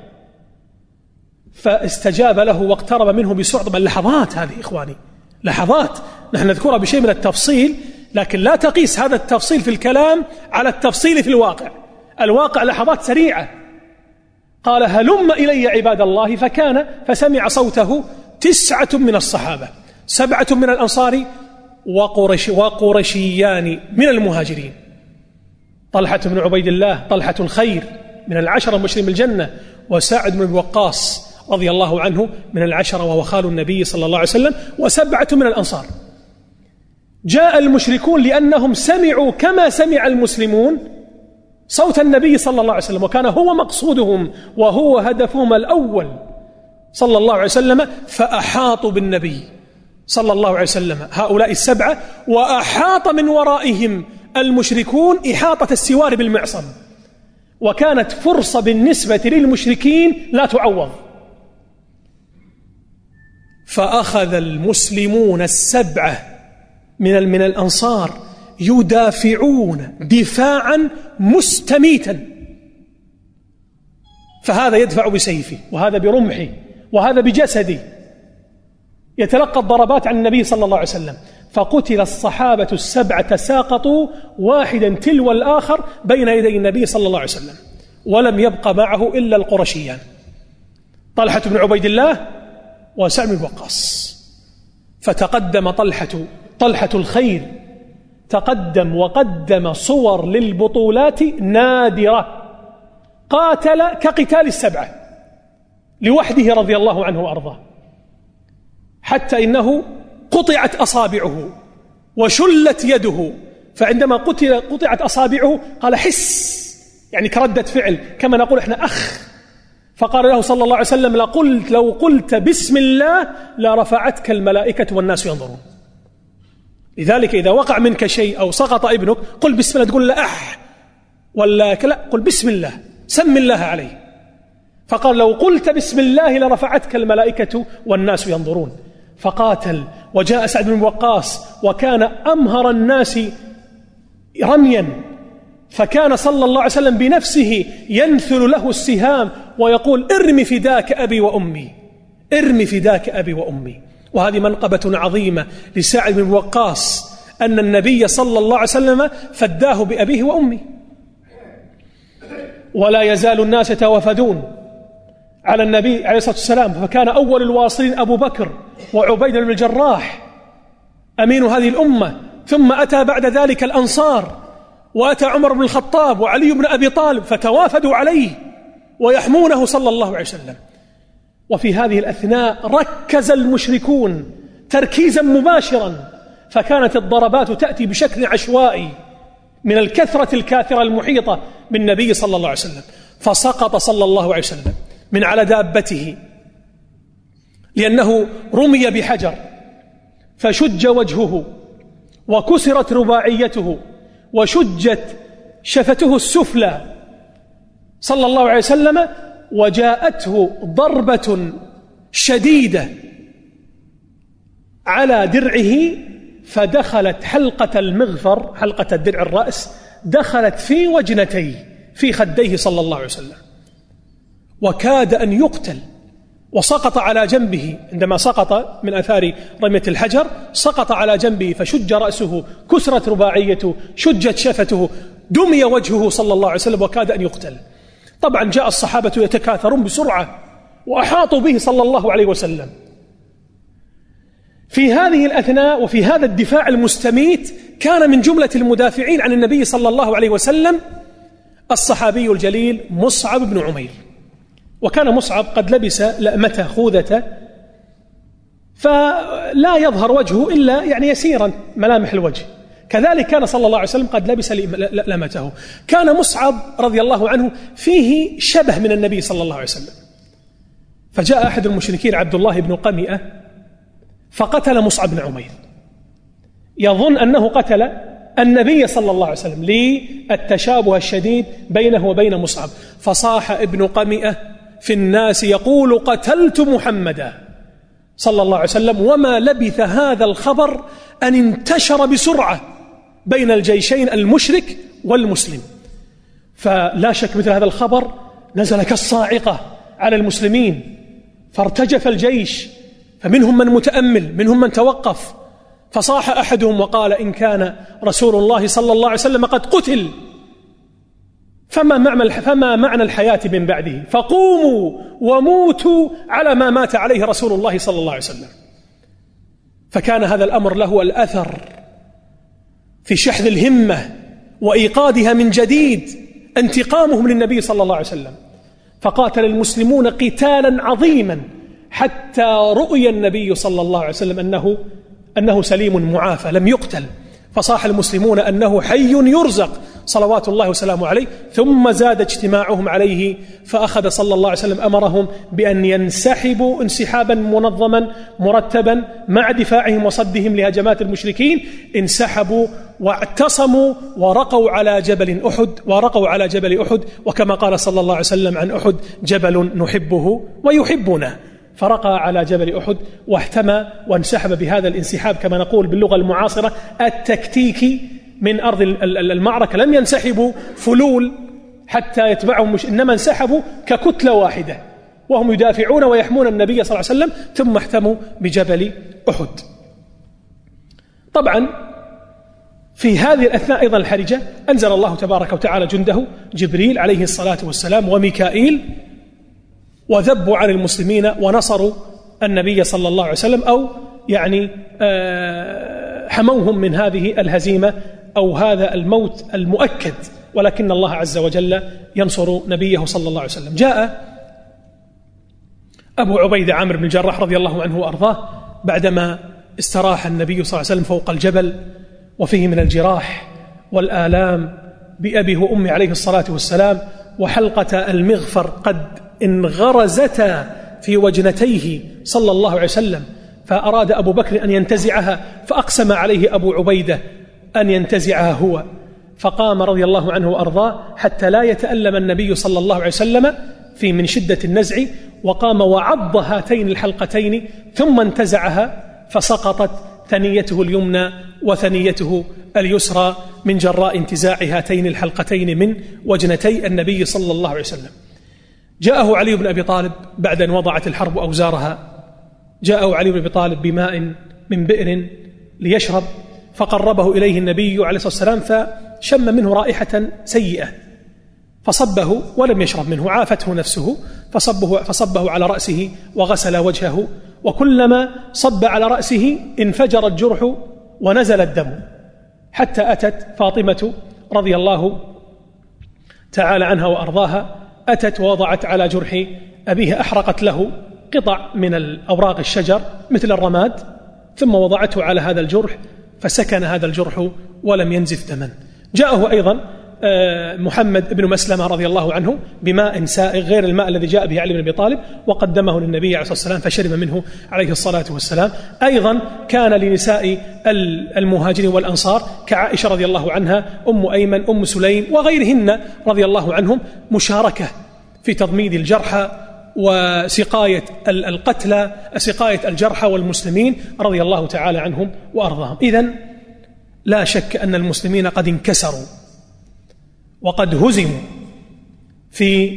فاستجاب له واقترب منه بسرعة. اللحظات هذه إخواني لحظات نحن نذكرها بشيء من التفصيل، لكن لا تقيس هذا التفصيل في الكلام على التفصيل في الواقع، الواقع لحظات سريعة. قال هلم إلي عباد الله، فكان فسمع صوته تسعة من الصحابة، سبعة من الأنصار وقرش وقرشيان من المهاجرين، طلحة بن عبيد الله طلحة الخير من العشرة المبشرين بالجنة، وسعد بن وقاص رضي الله عنه من العشرة وهو خال النبي صلى الله عليه وسلم، وسبعة من الأنصار. جاء المشركون لأنهم سمعوا كما سمع المسلمون صوت النبي صلى الله عليه وسلم، وكان هو مقصودهم وهو هدفهم الأول صلى الله عليه وسلم، فأحاطوا بالنبي صلى الله عليه وسلم هؤلاء السبعة، وأحاط من ورائهم المشركون إحاطة السوار بالمعصم، وكانت فرصة بالنسبة للمشركين لا تعوض. فأخذ المسلمون السبعة من من الأنصار يدافعون دفاعا مستميتا، فهذا يدفع بسيفه، وهذا برمحه، وهذا بجسده، يتلقى الضربات عن النبي صلى الله عليه وسلم. فقتل الصحابة السبعة تساقطوا واحدا تلو الآخر بين يدي النبي صلى الله عليه وسلم، ولم يبق معه إلا القرشيان طلحة بن عبيد الله وسعد بن وقاص. فتقدم طلحة طلحة الخير تقدم وقدم صور للبطولات نادرة، قاتل كقتال السبعة لوحده رضي الله عنه وأرضاه، حتى إنه قطعت أصابعه وشلت يده، فعندما قتل قطعت أصابعه قال حس، يعني كردة فعل، كما نقول إحنا أخ. فقال له صلى الله عليه وسلم لقلت لو قلت بسم الله لرفعتك الملائكة والناس ينظرون. لذلك إذا وقع منك شيء أو سقط ابنك قل بسم الله، تقول لا أح ولا لا، قل بسم الله، سم الله عليه. فقال لو قلت بسم الله لرفعتك الملائكة والناس ينظرون. فقاتل، وجاء سعد بن وقاص وكان أمهر الناس رميا، فكان صلى الله عليه وسلم بنفسه ينثل له السهام ويقول ارمي فداك أبي وأمي، ارمي فداك أبي وأمي. وهذه منقبة عظيمة لسعد بن وقاص أن النبي صلى الله عليه وسلم فداه بأبيه وأمه. ولا يزال الناس يتوافدون على النبي عليه الصلاة والسلام، فكان أول الواصلين أبو بكر وعبيدة بن الجراح أمين هذه الأمة، ثم أتى بعد ذلك الأنصار، وأتى عمر بن الخطاب وعلي بن أبي طالب، فتوافدوا عليه ويحمونه صلى الله عليه وسلم. وفي هذه الأثناء ركز المشركون تركيزا مباشرا، فكانت الضربات تأتي بشكل عشوائي من الكثرة الكاثرة المحيطة بالنبي صلى الله عليه وسلم. فسقط صلى الله عليه وسلم من على دابته لأنه رمي بحجر، فشج وجهه وكسرت رباعيته وشجت شفته السفلى صلى الله عليه وسلم، وجاءته ضربة شديدة على درعه، فدخلت حلقة المغفر، حلقة الدرع الرأس، دخلت في وجنتيه في خديه صلى الله عليه وسلم، وكاد أن يقتل، وسقط على جنبه. عندما سقط من أثار رمية الحجر سقط على جنبه، فشج رأسه، كسرت رباعيته، شجت شفته، دمي وجهه صلى الله عليه وسلم، وكاد أن يقتل. طبعا جاء الصحابة يتكاثرون بسرعة وأحاطوا به صلى الله عليه وسلم. في هذه الأثناء وفي هذا الدفاع المستميت كان من جملة المدافعين عن النبي صلى الله عليه وسلم الصحابي الجليل مصعب بن عمير. وكان مصعب قد لبس لأمته خوذته، فلا يظهر وجهه إلا يعني يسيرا ملامح الوجه، كذلك كان صلى الله عليه وسلم قد لبس لأمته. كان مصعب رضي الله عنه فيه شبه من النبي صلى الله عليه وسلم، فجاء أحد المشركين عبد الله بن قمئة فقتل مصعب بن عمير، يظن أنه قتل النبي صلى الله عليه وسلم للتشابه الشديد بينه وبين مصعب. فصاح ابن قمئة في الناس يقول قتلت محمدا صلى الله عليه وسلم، وما لبث هذا الخبر أن انتشر بسرعة بين الجيشين المشرك والمسلم. فلا شك مثل هذا الخبر نزل كالصاعقة على المسلمين، فارتجف الجيش، فمنهم من متأمل، منهم من توقف. فصاح أحدهم وقال إن كان رسول الله صلى الله عليه وسلم قد قتل فما معنى فما معنى الحياة من بعده، فقوموا وموتوا على ما مات عليه رسول الله صلى الله عليه وسلم. فكان هذا الأمر له الأثر في شحذ الهمة وإيقادها من جديد انتقامهم للنبي صلى الله عليه وسلم، فقاتل المسلمون قتالا عظيما حتى رؤي النبي صلى الله عليه وسلم أنه, أنه سليم معافى لم يقتل، فصاح المسلمون أنه حي يرزق صلوات الله وسلامه عليه، ثم زاد اجتماعهم عليه، فأخذ صلى الله عليه وسلم أمرهم بأن ينسحبوا انسحابا منظما مرتبا مع دفاعهم وصدهم لهجمات المشركين. انسحبوا واعتصموا ورقوا على جبل أحد ورقوا على جبل أحد، وكما قال صلى الله عليه وسلم عن أحد: جبل نحبه ويحبنا. فرقى على جبل أحد واحتمى وانسحب بهذا الانسحاب كما نقول باللغة المعاصرة التكتيكي من أرض المعركة. لم ينسحبوا فلول حتى يتبعهم، مش إنما انسحبوا ككتلة واحدة وهم يدافعون ويحمون النبي صلى الله عليه وسلم، ثم احتموا بجبل أحد. طبعا في هذه الأثناء أيضا الحرجة أنزل الله تبارك وتعالى جنده جبريل عليه الصلاة والسلام وميكائيل، وذبوا عن المسلمين ونصروا النبي صلى الله عليه وسلم، أو يعني حموهم من هذه الهزيمة أو هذا الموت المؤكد، ولكن الله عز وجل ينصر نبيه صلى الله عليه وسلم. جاء أبو عبيدة عامر بن الجراح رضي الله عنه وأرضاه بعدما استراح النبي صلى الله عليه وسلم فوق الجبل وفيه من الجراح والآلام بأبيه وأمي عليه الصلاة والسلام، وحلقة المغفر قد انغرزتا في وجنتيه صلى الله عليه وسلم، فأراد أبو بكر أن ينتزعها، فأقسم عليه أبو عبيدة أن ينتزعها هو، فقام رضي الله عنه وأرضاه حتى لا يتألم النبي صلى الله عليه وسلم في من شدة النزع، وقام وعض هاتين الحلقتين ثم انتزعها، فسقطت ثنيته اليمنى وثنيته اليسرى من جراء انتزاع هاتين الحلقتين من وجنتي النبي صلى الله عليه وسلم. جاءه علي بن أبي طالب بعد أن وضعت الحرب أوزارها، جاءه علي بن أبي طالب بماء من بئر ليشرب، فقربه إليه النبي عليه الصلاة والسلام فشم منه رائحة سيئة فصبه ولم يشرب منه، عافته نفسه فصبه, فصبه على رأسه وغسل وجهه، وكلما صب على رأسه انفجر الجرح ونزل الدم، حتى أتت فاطمة رضي الله تعالى عنها وأرضاها، أتت ووضعت على جرح أبيه، أحرقت له قطع من الأوراق الشجر مثل الرماد، ثم وضعته على هذا الجرح فسكن هذا الجرح ولم ينزف دما. جاءه أيضا محمد بن مسلمة رضي الله عنه بماء سائغ غير الماء الذي جاء به علي بن أبي طالب، وقدمه للنبي عليه الصلاة والسلام فشرب منه عليه الصلاة والسلام. أيضا كان لنساء المهاجرين والأنصار كعائشة رضي الله عنها، أم أيمن، أم سليم وغيرهن رضي الله عنهم مشاركة في تضميد الجرحى وسقاية القتلى، سقاية الجرحى والمسلمين رضي الله تعالى عنهم وأرضاهم. إذن لا شك أن المسلمين قد انكسروا وقد هزموا في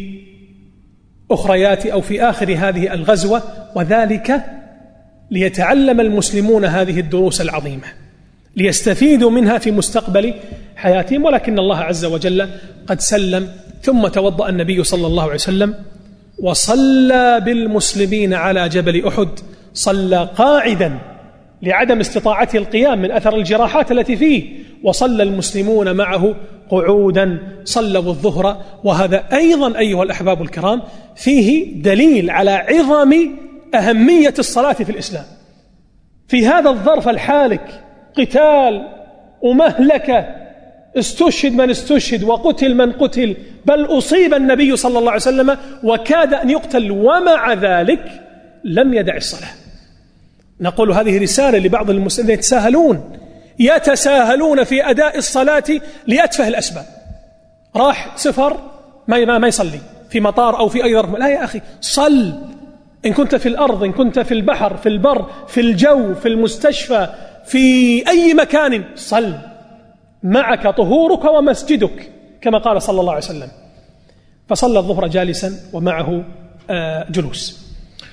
أخريات أو في آخر هذه الغزوة، وذلك ليتعلم المسلمون هذه الدروس العظيمة ليستفيدوا منها في مستقبل حياتهم. ولكن الله عز وجل قد سلم، ثم توضأ النبي صلى الله عليه وسلم وصلى بالمسلمين على جبل أحد، صلى قاعدا لعدم استطاعته القيام من أثر الجراحات التي فيه، وصلى المسلمون معه قعودا، صلوا الظهر. وهذا أيضا أيها الأحباب الكرام فيه دليل على عظم أهمية الصلاة في الإسلام. في هذا الظرف الحالك قتال ومهلكة، استشهد من استشهد وقتل من قتل، بل أصيب النبي صلى الله عليه وسلم وكاد أن يقتل، ومع ذلك لم يدع الصلاة. نقول هذه رسالة لبعض المسلمين يتساهلون يتساهلون في أداء الصلاة لأتفه الأسباب. راح سفر ما ما يصلي في مطار أو في أي ظرف، لا يا أخي صل، إن كنت في الأرض، إن كنت في البحر، في البر، في الجو، في المستشفى، في أي مكان، صل، معك طهورك ومسجدك كما قال صلى الله عليه وسلم. فصلى الظهر جالسا ومعه جلوس.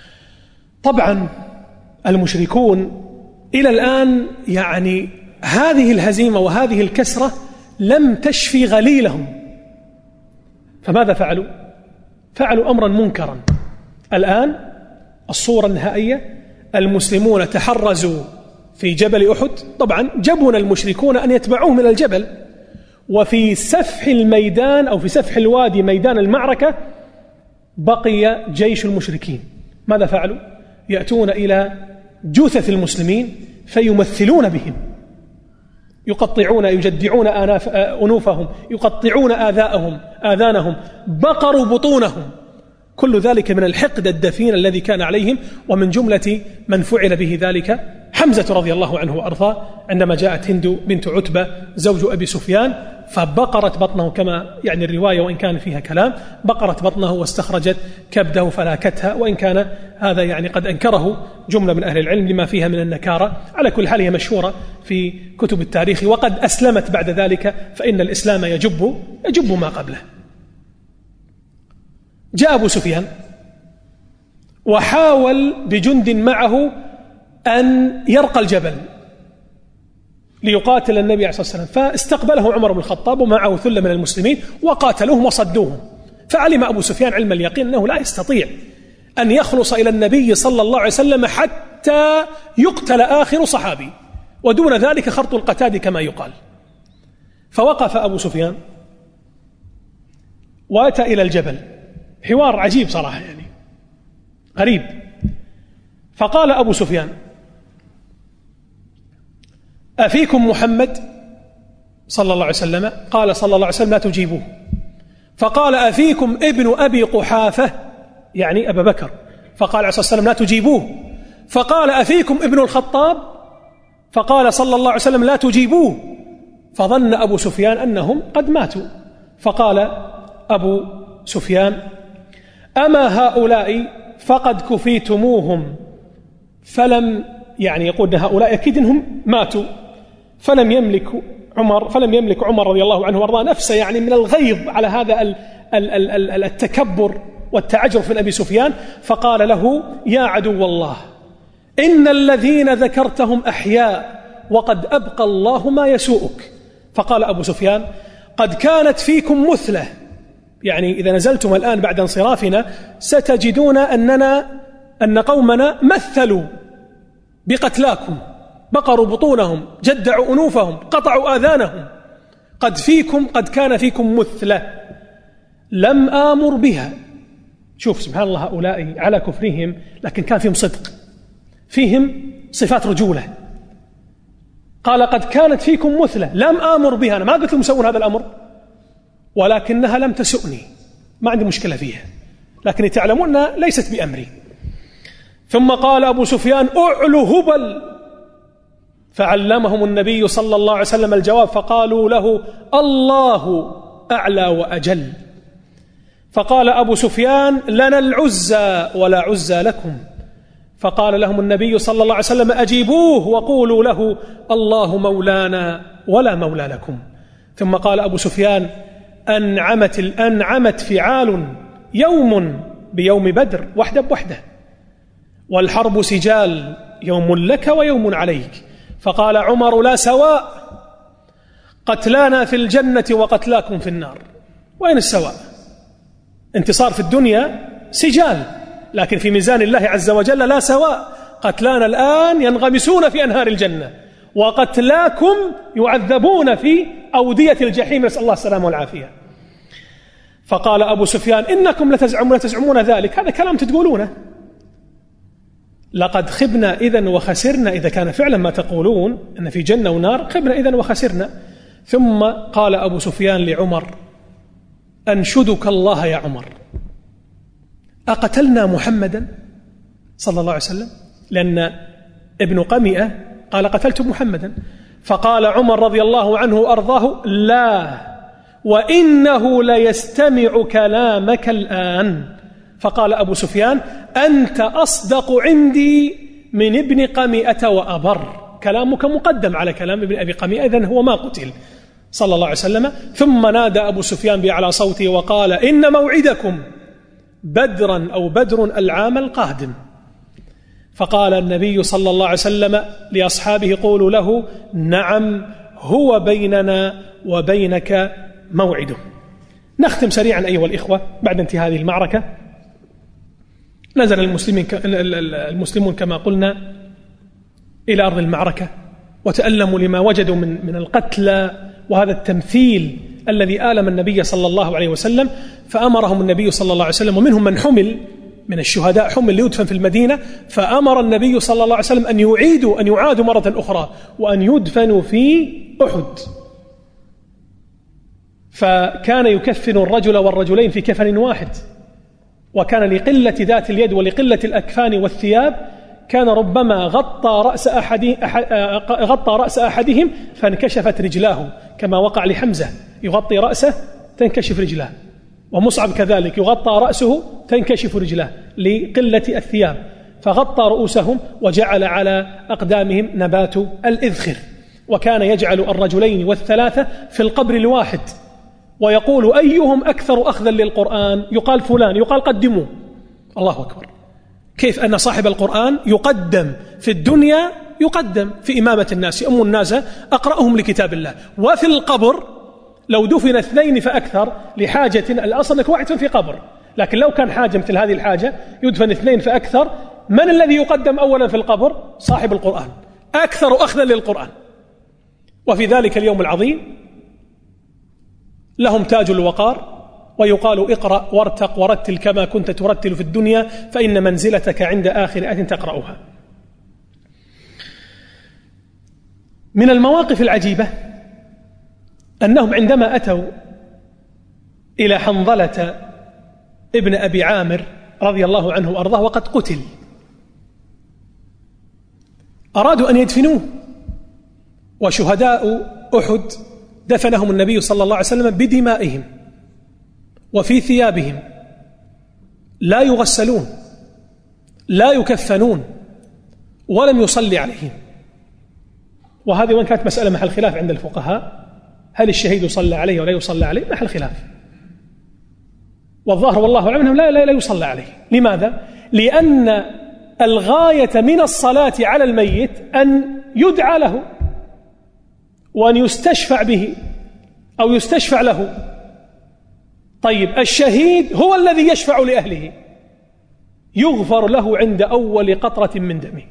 طبعا المشركون إلى الآن يعني هذه الهزيمة وهذه الكسرة لم تشفي غليلهم، فماذا فعلوا؟ فعلوا أمرا منكرا. الآن الصورة النهائية، المسلمون تحرزوا في جبل أحد، طبعا جبن المشركون أن يتبعوه من الجبل، وفي سفح الميدان أو في سفح الوادي ميدان المعركة بقي جيش المشركين. ماذا فعلوا؟ يأتون إلى جثث المسلمين فيمثلون بهم، يقطعون يجدعون آناف أنوفهم، يقطعون آذاءهم آذانهم، بقروا بطونهم. كل ذلك من الحقد الدفين الذي كان عليهم. ومن جملة من فعل به ذلك حمزة رضي الله عنه وأرضاه، عندما جاءت هند بنت عتبة زوج أبي سفيان فبقرت بطنه، كما يعني الرواية وإن كان فيها كلام، بقرت بطنه واستخرجت كبده فلاكتها، وإن كان هذا يعني قد أنكره جملة من أهل العلم لما فيها من النكارة. على كل حال هي مشهورة في كتب التاريخ، وقد أسلمت بعد ذلك، فإن الإسلام يجب يجب ما قبله. جاء أبو سفيان وحاول بجند معه أن يرقى الجبل ليقاتل النبي عليه الصلاة والسلام، فاستقبله عمر بن الخطاب ومعه ثلة من المسلمين وقاتلوهم وصدوهم. فعلم أبو سفيان علم اليقين أنه لا يستطيع أن يخلص إلى النبي صلى الله عليه وسلم حتى يقتل آخر صحابي، ودون ذلك خرط القتاد كما يقال. فوقف أبو سفيان وأتى إلى الجبل، حوار عجيب صراحة يعني غريب. فقال أبو سفيان: أفيكم محمد صلى الله عليه وسلم؟ قال صلى الله عليه وسلم: لا تجيبوه. فقال: أفيكم ابن أبي قحافة، يعني أبا بكر؟ فقال عليه الصلاة والسلام: لا تجيبوه. فقال: أفيكم ابن الخطاب؟ فقال صلى الله عليه وسلم: لا تجيبوه. فظن أبو سفيان أنهم قد ماتوا، فقال أبو سفيان: أما هؤلاء فقد كفيتموهم فلم، يعني يقول هؤلاء أكيد أنهم ماتوا. فلم يملك عمر فلم يملك عمر رضي الله عنه وارضاه نفسه يعني من الغيظ على هذا التكبر والتعجرف من أبي سفيان، فقال له: يا عدو الله، إن الذين ذكرتهم أحياء وقد أبقى الله ما يسوءك. فقال أبو سفيان: قد كانت فيكم مثلة، يعني إذا نزلتم الآن بعد انصرافنا ستجدون أننا أن قومنا مثلوا بقتلاكم، بقروا بطونهم، جدعوا أنوفهم، قطعوا آذانهم. قد فيكم قد كان فيكم مثلة لم آمر بها. شوف سبحان الله، هؤلاء على كفرهم لكن كان فيهم صدق، فيهم صفات رجولة. قال: قد كانت فيكم مثلة لم آمر بها، أنا ما قلت لهم سوون هذا الأمر، ولكنها لم تسؤني، ما عندي مشكلة فيها، لكن تعلمون أنها ليست بأمري. ثم قال أبو سفيان: أعلو هبل. فعلمهم النبي صلى الله عليه وسلم الجواب، فقالوا له: الله أعلى وأجل. فقال أبو سفيان: لنا العزى ولا عزى لكم. فقال لهم النبي صلى الله عليه وسلم: أجيبوه وقولوا له: الله مولانا ولا مولى لكم. ثم قال أبو سفيان: أنعمت الأنعمت فعال يوم بيوم بدر وحده بوحده، والحرب سجال يوم لك ويوم عليك. فقال عمر: لا سواء، قتلانا في الجنة وقتلاكم في النار. وين السواء؟ انتصار في الدنيا سجال، لكن في ميزان الله عز وجل لا سواء. قتلانا الآن ينغمسون في أنهار الجنة، وقتلاكم يعذبون في أودية الجحيم، نسأل الله السلامة والعافية. فقال أبو سفيان: إنكم لتزعمون تزعمون ذلك، هذا كلام تقولونه، لقد خبنا إذن وخسرنا. إذا كان فعلا ما تقولون أن في جنة ونار، خبنا إذن وخسرنا. ثم قال أبو سفيان لعمر: أنشدك الله يا عمر، أقتلنا محمدا صلى الله عليه وسلم؟ لأن ابن قمئة قال: قتلت محمدا. فقال عمر رضي الله عنه وأرضاه: لا، وإنه ليستمع كلامك الآن. فقال أبو سفيان: أنت أصدق عندي من ابن قمئة وأبر، كلامك مقدم على كلام ابن أبي قمئة، إذن هو ما قتل صلى الله عليه وسلم. ثم نادى أبو سفيان بأعلى صوته وقال: إن موعدكم بدرا أو بدر العام القادم. فقال النبي صلى الله عليه وسلم لأصحابه: قولوا له: نعم، هو بيننا وبينك موعده. نختم سريعا أيها الإخوة. بعد انتهاء هذه المعركة نزل المسلمين المسلمون كما قلنا إلى أرض المعركة، وتألموا لما وجدوا من من القتلى وهذا التمثيل الذي آلم النبي صلى الله عليه وسلم، فأمرهم النبي صلى الله عليه وسلم، ومنهم من حمل من الشهداء حمل ليدفن في المدينة، فأمر النبي صلى الله عليه وسلم أن يعيدوا أن يعادوا مرة أخرى وأن يدفنوا في أحد. فكان يكفن الرجل والرجلين في كفن واحد، وكان لقلة ذات اليد ولقلة الأكفان والثياب كان ربما غطى رأس أحد غطى رأس أحدهم فانكشفت رجلاه، كما وقع لحمزة يغطي رأسه تنكشف رجلاه، ومصعب كذلك يغطى رأسه تنكشف رجلاه لقلة الثياب، فغطى رؤوسهم وجعل على أقدامهم نبات الإذخر. وكان يجعل الرجلين والثلاثة في القبر الواحد ويقول أيهم أكثر أخذا للقرآن، يقال فلان، يقال قدموه. الله أكبر، كيف أن صاحب القرآن يقدم في الدنيا، يقدم في إمامة الناس، يؤم الناس أقرأهم لكتاب الله. وفي القبر لو دفن اثنين فأكثر لحاجة، الأصل أنك واحد في قبر، لكن لو كان حاجة مثل هذه الحاجة يدفن اثنين فأكثر، من الذي يقدم أولا في القبر؟ صاحب القرآن، أكثر أخذا للقرآن. وفي ذلك اليوم العظيم لهم تاج الوقار، ويقال اقرأ وارتق ورتل كما كنت ترتل في الدنيا فإن منزلتك عند آخر آية تقرأها. من المواقف العجيبة أنهم عندما أتوا إلى حنظلة ابن أبي عامر رضي الله عنه وأرضاه وقد قتل، أرادوا أن يدفنوه، وشهداء أحد دفنهم النبي صلى الله عليه وسلم بدمائهم وفي ثيابهم، لا يغسلون لا يكفنون ولم يصلي عليهم. وهذه وإن كانت مسألة محل خلاف عند الفقهاء، هل الشهيد يصلى عليه ولا يصلى عليه؟ محل خلاف، والظاهر والله أعلم أنه لا, لا, لا يصلى عليه. لماذا؟ لأن الغاية من الصلاة على الميت أن يدعى له وأن يستشفع به أو يستشفع له. طيب الشهيد هو الذي يشفع لأهله، يغفر له عند أول قطرة من دمه،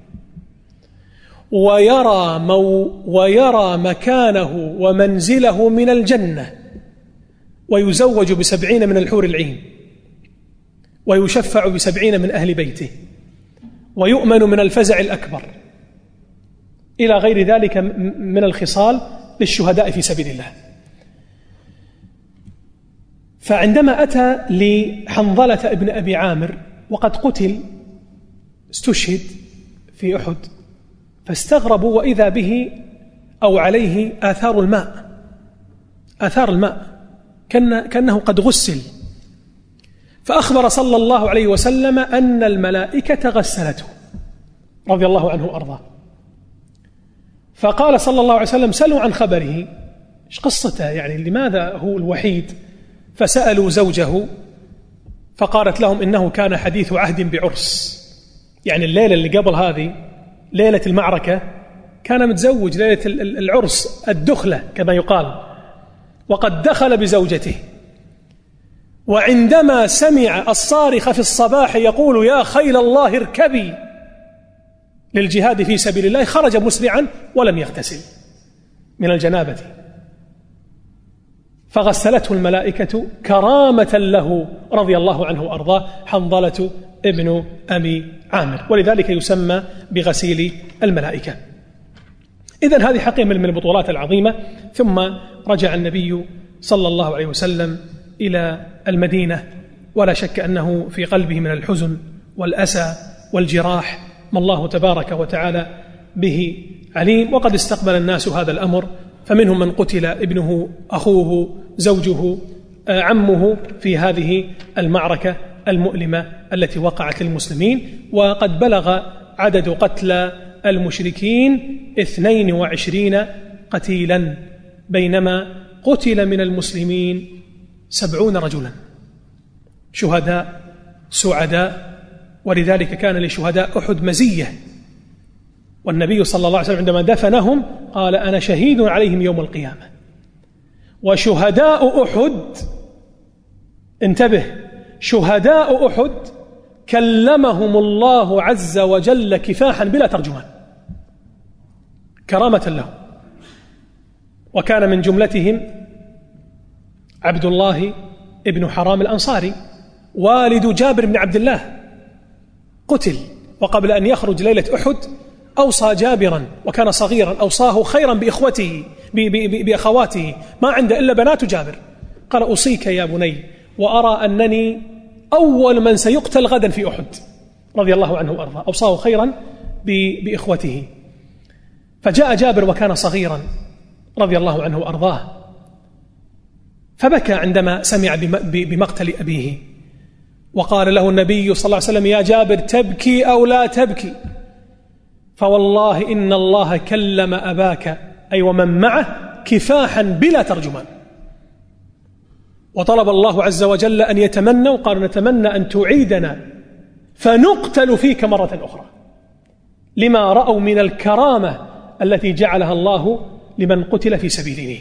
ويرى, مو ويرى مكانه ومنزله من الجنة، ويزوج بسبعين من الحور العين، ويشفع بسبعين من أهل بيته، ويؤمن من الفزع الأكبر، إلى غير ذلك من الخصال للشهداء في سبيل الله. فعندما أتى لحنظلة ابن أبي عامر وقد قتل استشهد في أحد، فاستغربوا وإذا به أو عليه آثار الماء آثار الماء كأنه قد غسل، فأخبر صلى الله عليه وسلم أن الملائكة غسلته رضي الله عنه وأرضاه. فقال صلى الله عليه وسلم سألوا عن خبره، إيش قصته، يعني لماذا هو الوحيد؟ فسألوا زوجه فقالت لهم إنه كان حديث عهد بعرس، يعني الليلة اللي قبل هذه ليلة المعركة كان متزوج، ليلة العرس الدخلة كما يقال، وقد دخل بزوجته. وعندما سمع الصارخ في الصباح يقول يا خيل الله اركبي للجهاد في سبيل الله، خرج مسرعا ولم يغتسل من الجنابة، فغسلته الملائكة كرامة له رضي الله عنه وأرضاه حنظلة ابن أبي عامر، ولذلك يسمى بغسيل الملائكة. إذن هذه حقيقة من البطولات العظيمة. ثم رجع النبي صلى الله عليه وسلم إلى المدينة، ولا شك أنه في قلبه من الحزن والأسى والجراح ما الله تبارك وتعالى به عليم. وقد استقبل الناس هذا الأمر، فمنهم من قتل ابنه، أخوه، زوجه، عمه في هذه المعركة المؤلمة التي وقعت للمسلمين. وقد بلغ عدد قتلى المشركين اثنين وعشرين قتيلا، بينما قتل من المسلمين سبعون رجلا شهداء سعداء. ولذلك كان لشهداء أحد مزية، والنبي صلى الله عليه وسلم عندما دفنهم قال أنا شهيد عليهم يوم القيامة. وشهداء أحد، انتبه، شهداء أحد كلمهم الله عز وجل كفاحا بلا ترجمان كرامة لهم. وكان من جملتهم عبد الله ابن حرام الأنصاري والد جابر بن عبد الله، قتل، وقبل أن يخرج ليلة أحد أوصى جابرا وكان صغيرا، أوصاه خيرا بإخوته بأخواته، ما عنده إلا بنات جابر، قال أوصيك يا بني وأرى أنني أول من سيقتل غدا في أحد، رضي الله عنه وأرضاه، أوصاه خيرا بإخوته. فجاء جابر وكان صغيرا رضي الله عنه وأرضاه، فبكى عندما سمع بمقتل أبيه، وقال له النبي صلى الله عليه وسلم: يا جابر تبكي أو لا تبكي؟ فوالله إن الله كلم أباك أي ومن معه كفاحا بلا ترجمان. وطلب الله عز وجل أن يتمنوا، قال: نتمنى أن تعيدنا فنقتل فيك مرة أخرى، لما رأوا من الكرامة التي جعلها الله لمن قتل في سبيله،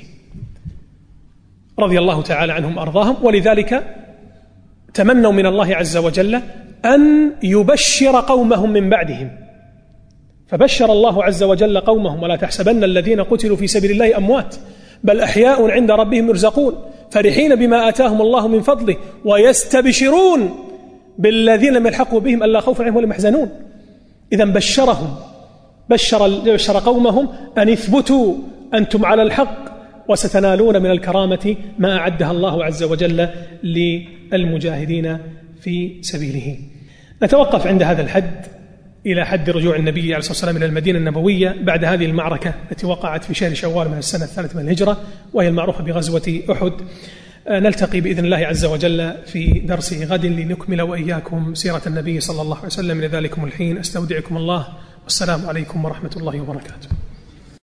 رضي الله تعالى عنهم وأرضاهم. ولذلك تمنوا من الله عز وجل أن يبشر قومهم من بعدهم، فبشر الله عز وجل قومهم: ولا تحسبن الذين قتلوا في سبيل الله أموات بل أحياء عند ربهم يرزقون فرحين بما آتاهم الله من فضله ويستبشرون بالذين لم يلحقوا بهم ألا خوف عليهم ولا هم يحزنون. إذن بشرهم، بشر, بشر قومهم أن اثبتوا أنتم على الحق وستنالون من الكرامة ما أعدها الله عز وجل للمجاهدين في سبيله. نتوقف عند هذا الحد إلى حد رجوع النبي عليه الصلاة والسلام إلى المدينة النبوية بعد هذه المعركة التي وقعت في شهر شوال من السنة الثالثة من الهجرة، وهي المعروفة بغزوة أحد. نلتقي بإذن الله عز وجل في درس غد لنكمل وإياكم سيرة النبي صلى الله عليه وسلم. إلى ذلكم الحين أستودعكم الله، والسلام عليكم ورحمة الله وبركاته.